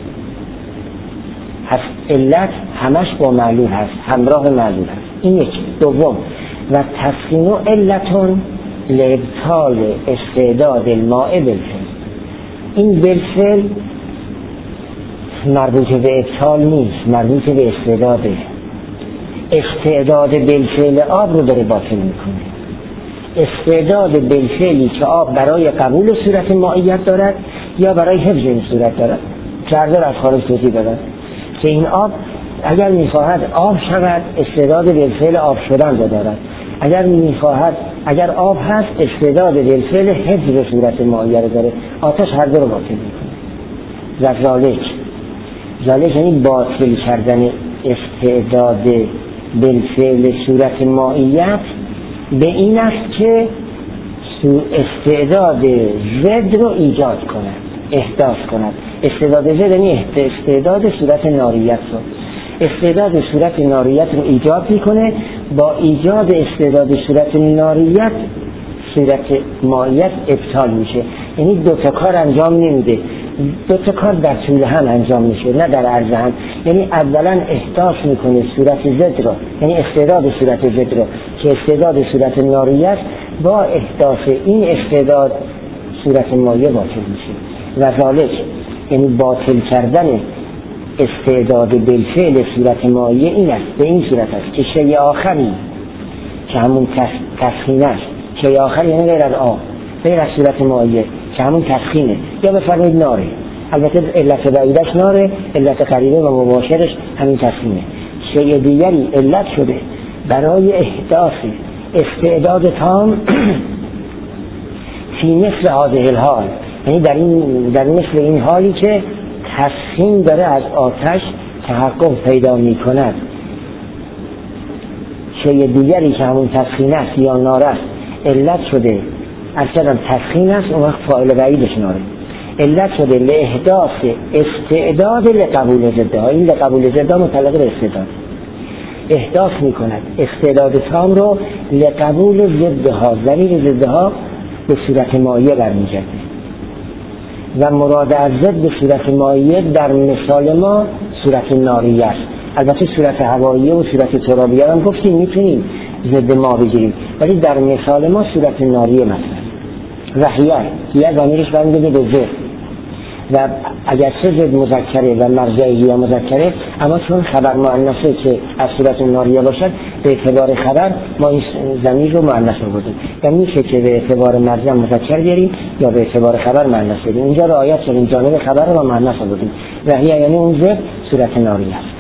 [SPEAKER 1] پس علت همش با معلول هست، همراه معلول هست. این یکی. دوم، و تسخین و علتون لابطال استعداد الماء بالفعل. این بالفعل مربوط به ابطال نیست، مربوط به استعداده. استعداد بالفعل آب رو داره باطل میکنه. استعداد بالفعلی که آب برای قبول صورت مائیت دارد یا برای حفظ این صورت دارد، چهار از خارج توضیح دارد که این آب اگر میخواهد آب شود استعداد بالفعل آب شدن دارد، اگر میخواهد اگر آب هست استعداد بالفعل حفظ صورت مائیت داره. آتش هر دو رو باطل میکنه. و ذالک ذالک یعنی باطل کردن استعداد بالفعل صورت مائیت به این است که استعداد ضد رو ایجاد کند، احداث کند. استعداد ضد یعنی استعداد صورت ناریت رو، استعداد صورت ناریت رو ایجاد میکنه. با ایجاد استعداد صورت ناریت صورت مائیت ابطال میشه، یعنی دو تا کار انجام نمیده، دو تا کار در طول هم انجام میشه نه در عرض هم. یعنی اولا احداث میکنه صورت ضد رو، یعنی استعداد صورت ضد رو که استعداد صورت ناریت با احداث این استعداد صورت مائیه باطل میشه. و ذالک یعنی باطل کردن استعداد بالفعل صورت مائیه این است، به این صورت است که شیء آخری که همون تسخین است، شیء آخری یعنی غیر از آب، غیر از صورت مائیه که همون تسخینه، یا بفرمایید ناره، البته علت بعیدش ناره، علت قریبه و مباشرش همین تسخینه. شیء دیگری علت شده برای احداث استعداد تام فی مثل هذه الحال، یعنی در این در مثل این حالی که تسخین داره از آتش تحقق پیدا می کند. شیء دیگری که همون تسخین است یا نار است علت شده، اصلا تسخین است اون وقت فاعل بعیدش ناره، علت شده لاحداث استعداد لقبول ضدها. این لقبول ضدها متعلق به استعداد، احداث می کند استعداد تام رو لقبول ضدها، ضمیر ضدها به صورت مائیه برمیگرده. و مراد از ضد به صورت مائیه در مثال ما صورت ناریه است. البته صورت هواییه و صورت ترابیه هم گفتیم میتونیم ضد ما بگیریم، ولی در مثال ما صورت ناریه مثلا. و هیه هیه ضمیرش برمیگرده به ضد، و اگر سه ضد مذکره و مرجع هیه مذکره، اما چون خبر مؤنثه که از صورت ناریه باشد به اعتبار خبر ما این ضمیر رو مؤنث آوردیم، و میشه که به اعتبار مرجع مذکر بیاریم یا به اعتبار خبر مؤنث بیاریم. اینجا رعایت کردیم جانب خبر رو مؤنث آوردیم. و هیه یعنی اون ضد صورت ناریه است.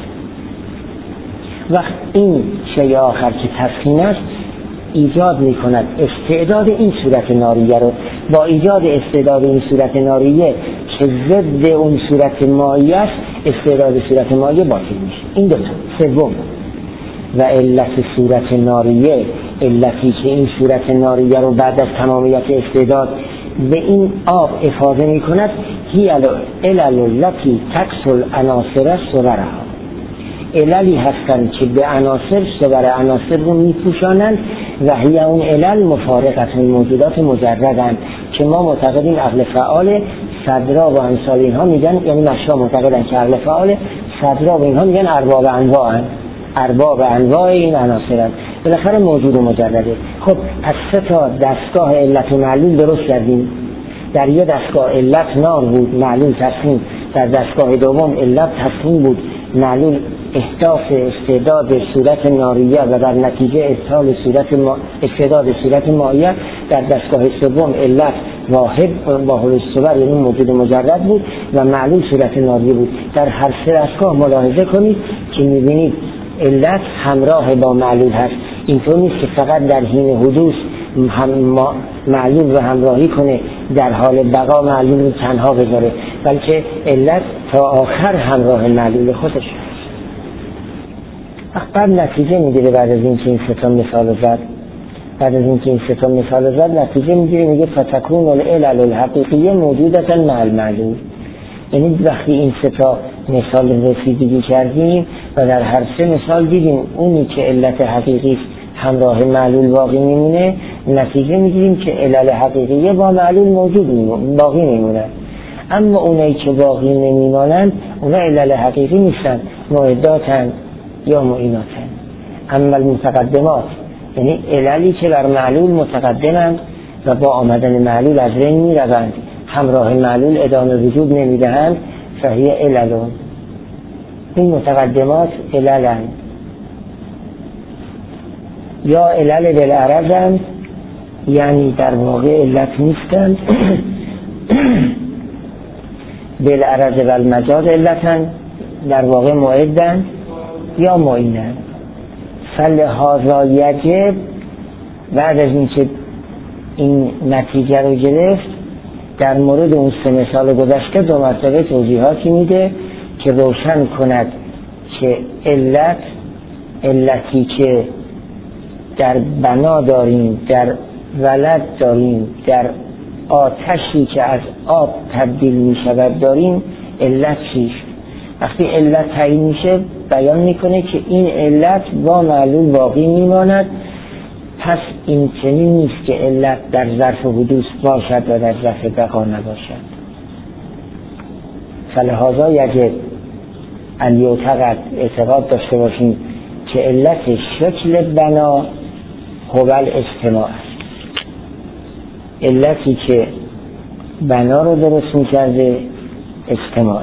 [SPEAKER 1] وقت این شیء آخر که تسخین است ایجاد می کند استعداد این صورت ناریه رو، با ایجاد استعداد این صورت ناریه که ضد اون صورت مائیه است استعداد صورت مائیه باطل میشه. این دو تا. سوم و علت صورت ناریه، علتی که این صورت ناریه رو بعد از تمامیت استعداد به این آب افاضه می کند، هی علل التي تکسل عناصر صورها، عللی هستند که به عناصر صور عناصر رو میپوشانند. و هی اون علل مفارقت موجودات مجردند که ما معتقدیم عقل فعال، صدرا و امثال اینها میگن، یعنی مشا معتقدن که عقل فعال، صدرا و اینها میگن ارباب انواعن، ارباب انواع این عناصرن، بالاخره موجود و مجرده. خب از سه تا دستگاه علت و معلول درست کردیم. در یه دستگاه علت نار بود، معلول تسخین. در دستگاه دوم علت تسخین بود، معلول احداث استعداد صورت ناریه و در نتیجه ابطال صورت ما استعداد صورت مائیه. در دستگاه سوم علت واحد با حلول صور یعنی موجود مجرد بود و معلول صورت ناریه بود. در هر سه دستگاه ملاحظه کنید که می‌بینید علت همراه با معلول هست. اینطور نیست که فقط در حین حدوث هم معلول رو همراهی کنه، در حال بقا معلول رو تنها بذاره، بلکه علت تا آخر همراه معلول خودش. بعد نتیجه میگیره بعد از اینکه این سه تا مثال زد بعد از اینکه این سه تا مثال زد نتیجه میگیره، میگه فتکون العلل الحقیقیه موجودتا مع المعلول. یعنی وقتی این سه تا مثال رسیدگی کردیم و در هر سه مثال دیدیم اونی که علت حقیقی همراه معلول باقی میمونه، نتیجه میگیریم که علل حقیقیه با معلول موجود میمونه، باقی میمونه. اما اونایی که باقی نمیمانند اونا علل حقیقی نیستن، معداتن یا معیناتن. اما المتقدمات یعنی عللی که بر معلول متقدمند و با آمدن معلول از بین میروند، همراه معلول ادامه وجود نمیدهند، فهی عللون. این متقدمات عللن. یا علل بالعرضند، یعنی در واقع علت نیستند، بالعرض و المجاز علتند، در واقع معدند یا معینند. فلهذا یجب، بعد از اینکه این نتیجه رو گرفت در مورد اون سه مثال گذشته دو مرتبه توضیحاتی میده که روشن کند که علت علتی که در بنا داریم، در ولد داریم، در آتشی که از آب تبدیل می شود داریم، علت چیست؟ وقتی علت تعیین میشه بیان میکنه که این علت با معلول باقی میماند. پس این چنین نیست که علت در ظرف حدوث باشد و در ظرف بقا نباشد. فلهذا یجب ان یعتقد، اعتقاد داشته باشیم که علت شکل بنا هو الاجتماع است. علتی که بنا رو درست می‌کرده اجتماع.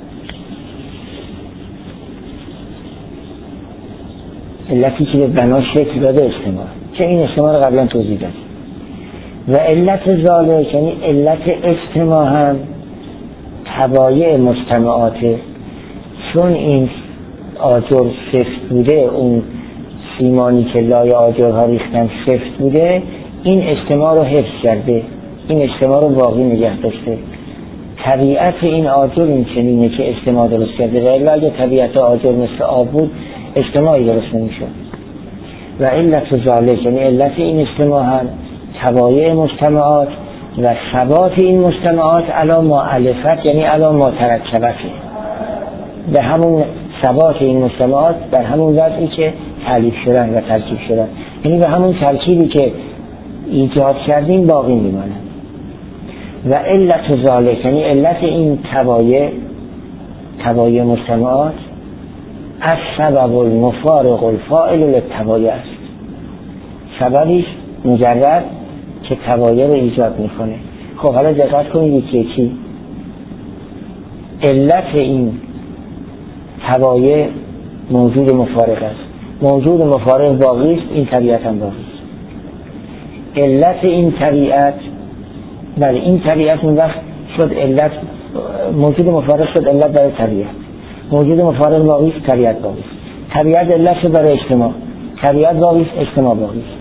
[SPEAKER 1] علتی که به بنا شکل داده اجتماع، که این اجتماع رو قبلا توضیح دادیم. و علت ذالک یعنی علت اجتماع هم تبایع مجتمعاته. چون این آجر سفت بوده، اون سیمانی که لای آجرها ریختن سفت بوده، این اجتماع رو حفظ کرده، این اجتماع رو باقی نگه داشته. طبیعت این آجر این چنینه که اجتماع درست کرده، و الا اگه طبیعت آجر مثل آب بود اجتماعی درست نمیشد. و علت ذالک یعنی علت این اجتماع هم تبایع مجتمعات و ثبات این مجتمعات علی مؤلفت، یعنی علی ما ترکبته، به همون ثبات این مجتمعات در همون وضعی که تألیف شدن و ترکیب شدن، یعنی به همون ترکیبی که ایجاد کردیم باقی میمانند. و علت ذالک یعنی علت این تبایع تبایع مجتمعات از سبب المفارق الفاعل للتبایع است. سببیش مجرد که تبایع رو ایجاد میکنه. خب حالا دقت کنید یکی یکی. علت این تبایع موجود مفارق است. موجود مفارق باقی است، این طبیعت هم باقی است. علت این طبیعت، بله این طبیعت اون وقت شد علت، موجود مفارق شد علت برای طبیعت. موجود مفارق باقی است، طبیعت باقی است. طبیعت علت شد برای اجتماع، طبیعت باقی است، اجتماع باقی است.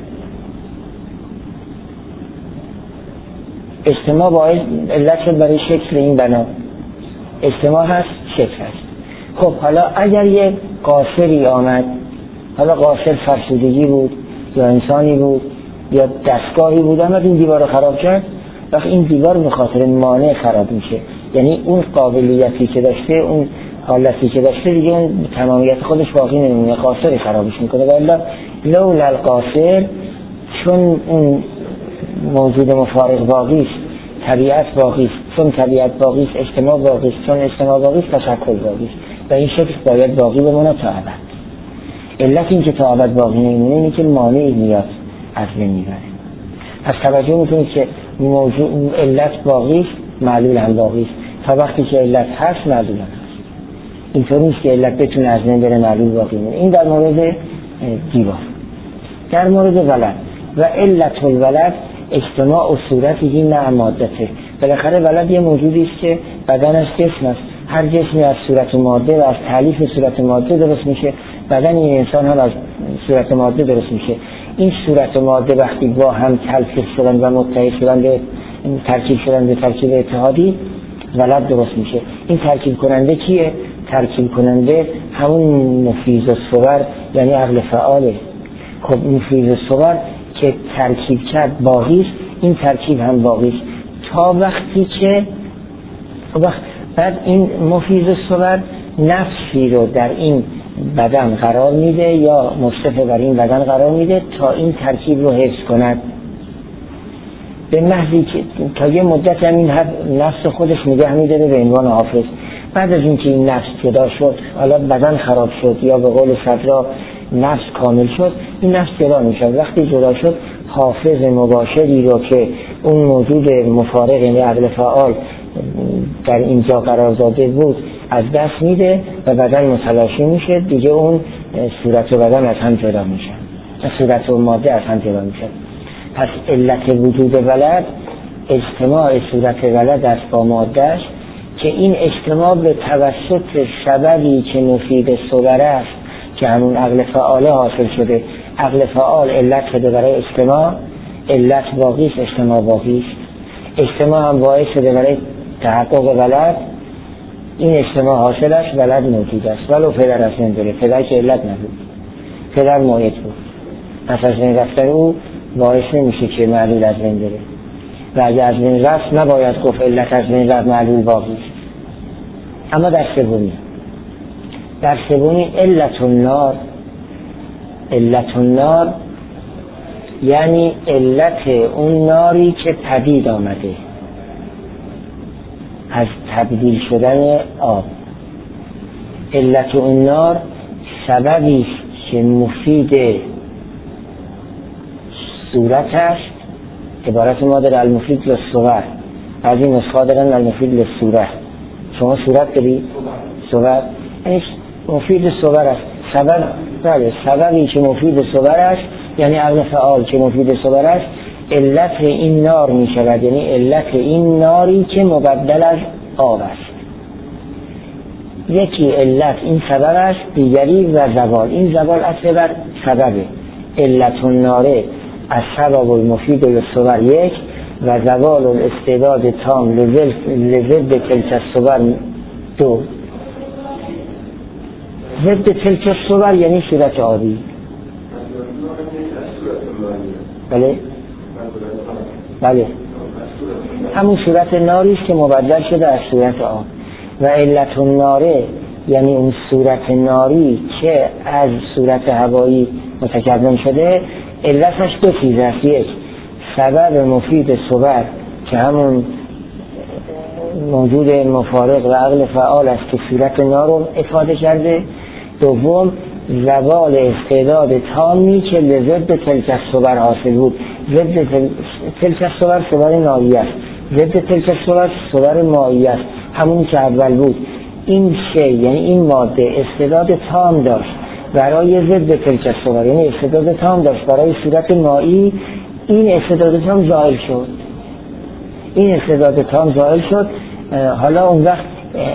[SPEAKER 1] اجتماع باعث علت شد برای شکل این بنا، اجتماع هست، شکل هست. خب حالا اگر یک قاصری آمد، حالا قاصر فرسودگی بود یا انسانی بود یا دستگاهی بود، آمد این دیوار رو خراب کرد، وقت این دیوار به خاطر مانع خراب میشه، یعنی اون قابلیتی که داشته، اون حالتی که داشته دیگه اون تمامیت خودش باقی نمیمونه، قاصری خرابش میکنه. والا لولا القاصر، چون اون موجود مفارق باقی است، طبیعت باقی است، چون طبیعت باقی است اجتماع باقی است، چون اجتماع باقی است تشکل باقی است، و این شکل باید باقی بمونه تا ابد. علت این که تا ابد باقی نمیمونه اینه که مانعی میاد از بین میبره. پس توجه میکنید که موضوع علت باقی است، معلول هم باقی است. تا وقتی که علت هست معلول هم هست. اینطور نیست که علت بتونه از بین بره معلول باقی مونه. این در مورد دیوار. در مورد ولد و علت الولد اجتماع و صورتی نه مادته. بالاخره ولد یه موجودی است که بدنش جسم است. هر جسمی از صورت ماده و از تالیف صورت ماده درست میشه. بدن این انسان هم از صورت ماده درست میشه. این صورت ماده وقتی با هم تلفیق شدن و متحد شدن به ترکیب شدن به ترکیب اتحادی ولد درست میشه. این ترکیب کننده کیه؟ ترکیب کننده همون مفیض الصور یعنی عقل فعاله. خب مفیض الصور که ترکیب کرد باقی است، این ترکیب هم باقی است تا وقتی که وقت بعد این مفیض الصور نفسی رو در این بدن قرار میده یا مصطفی بر این بدن قرار میده تا این ترکیب رو حفظ کند. به محضی که تا یه مدت هم این نفس خودش نگه میداره به عنوان حافظ. بعد از اینکه این نفس جدا شد، حالا بدن خراب شد یا به قول صدرا نفس کامل شد، این نفس جدا میشد. وقتی جدا شد حافظ مباشری رو که اون موجود مفارق یعنی عقل فعال در اینجا قرار داده بود از دست میده و بدن متلاشی میشه، دیگه اون صورت و بدن از هم جدا میشن. صورت و ماده از هم جدا میشه. پس علت وجود ولد اجتماع صورت ولد است با مادهش، که این اجتماع به توسط سببی که مفید صور است که همون عقل فعاله حاصل شده. عقل فعال علت شده برای اجتماع، علت باقی است، اجتماع باقی است. اجتماع هم باعث شده برای تحقق ولد، این اجتماع حاصل است، ولد موجود است. ولو پدر از بین بره، پدر که علت نبود، پدر مایت بود، پس از بین رفتن او باعث نمیشه که معلول از بین بره. و اگه از بین رفت نباید گفت علت از بین رفت معلول باقی است. اما در سومی در سومی علت النار، علت النار یعنی علت اون ناری که پدید آمده از تبدیل شدن آب. علت اون نار سببی است که مفید صورت است. عبارت ما در المفید للصور، از این نسخه دارن المفید للصوره. شما صورت دارید؟ صور یعنی مفید صور است. سبب بله سببی که مفید صور است یعنی عقل فعال که مفید صور است، علت این نار می شود، یعنی علت این ناری که مبدل از آب است. یکی علت این سبب است، دیگری و زوال. این زوال اصل بر سببه. علت الناره از سبب المفید للصور یک و زوال الاستعداد تام لضد تلک الصور دو. ضد تلک الصور یعنی صورت عادی. بله بله همون صورت ناری است که مبدل شده از صورت آب. و علت الناره یعنی اون صورت ناری که از صورت هوایی متکون شده، علتش دو چیز است. یک سبب مفید صور که همون موجود مفارق و عقل فعال است که صورت نار رو افاده کرده. دوم زوال استعداد تامی که لضد تلک الصور حاصل بود. ضد تلک الصور صور ناری است، ضد تلک الصور صور مایی است، همون که اول بود. این شی یعنی این ماده استعداد تام داشت برای ضد تلک الصور، یعنی استعداد تام داشت برای صورت مایی. این استعداد تام زائل شد، این استعداد تام زائل شد. حالا اون وقت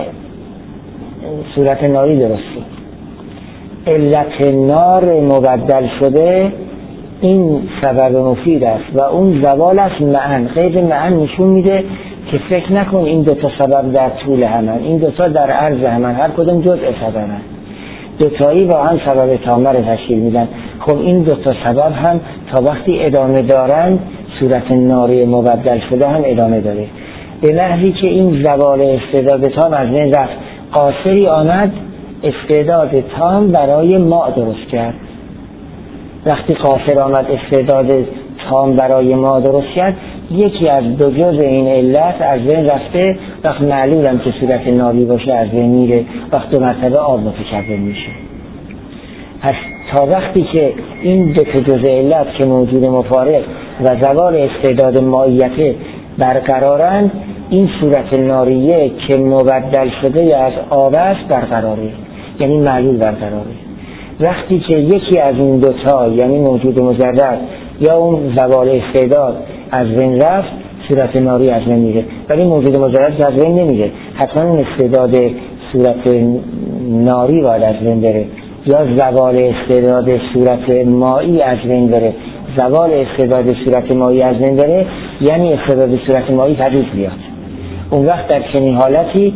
[SPEAKER 1] صورت ناری درست شد. علت نار مبدل شده این سبب مفید است و اون زوال است. معن غیر معن نشون میده که فکر نکن این دو تا سبب در طول همن، این دو تا در عرض همن، هر کدوم جزء سببن. دوتایی با هم سبب تامه رو تشکیل میدن. خب این دو تا سبب هم تا وقتی ادامه دارن صورت ناری مبدل شده هم ادامه داره. به نحوی که این زوال استعداد تام از بین رفت، قاصری آمد استعداد تام برای ما درست کرد. وقتی قاصر آمد استعداد تام برای ما درست کرد، یکی از دو جزء این علت از بین رفته. وقت معلول هم که صورت ناری باشه از بین میره، وقت دو مرتبه آب متکون میشه. پس تا وقتی که این دو جزء علت که موجود مفارق و زوال استعداد مائیت برقرارند، این صورت ناریه که مبدل شده از آب است برقراره، یعنی معلول برقراره. وقتی که یکی از این دوتا یعنی موجود مجرد یا اون زوال استعداد از بین رفت، صورت ناری از بین میره. ولی موجود مجرد از بین نمیره، حتما اون استعداد صورت ناری باید از بین بره یا زوال استعداد صورت مایی از بین بره. زوال استعداد صورت مایی از بین بره یعنی استعداد صورت مایی پدید بیاد. اون وقت در چنین حالتی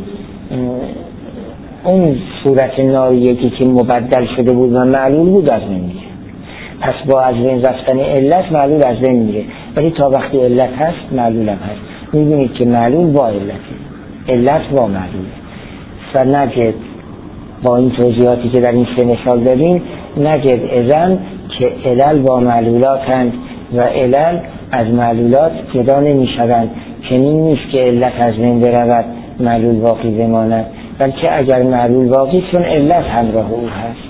[SPEAKER 1] اون صورت ناریه که مبدل شده بود و معلول بود از بین میره. پس با از بین رفتن علت معلول از بین میره، ولی تا وقتی علت هست معلول هم هست. میبینید که معلول با علتی، علت با معلول. فنجد با این توضیحاتی که در این سه مثال داریم، نجد اذن که علل با معلولاتند و علل از معلولات جدا نمیشوند. چنین نیست که علت از بین برود معلول باقی بماند، بلکه اگر معلول باقی چون علت همراه او هست.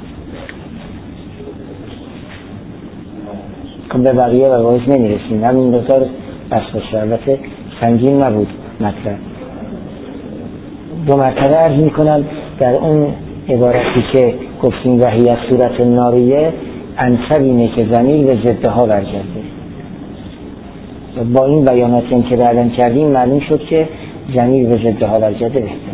[SPEAKER 1] به بقیه و باعث نمیرسیم، همین دوتا رو بس باشه. البته سنگین نبود مطلب. دو مرتبه عرض میکنم در اون عبارتی که گفتیم وحی از صورت ناریه، انسب اینه که ضمیر به ضدها برگرده. با این بیاناتی که بعداً کردیم معلوم شد که ضمیر به ضدها برگرده بهتر.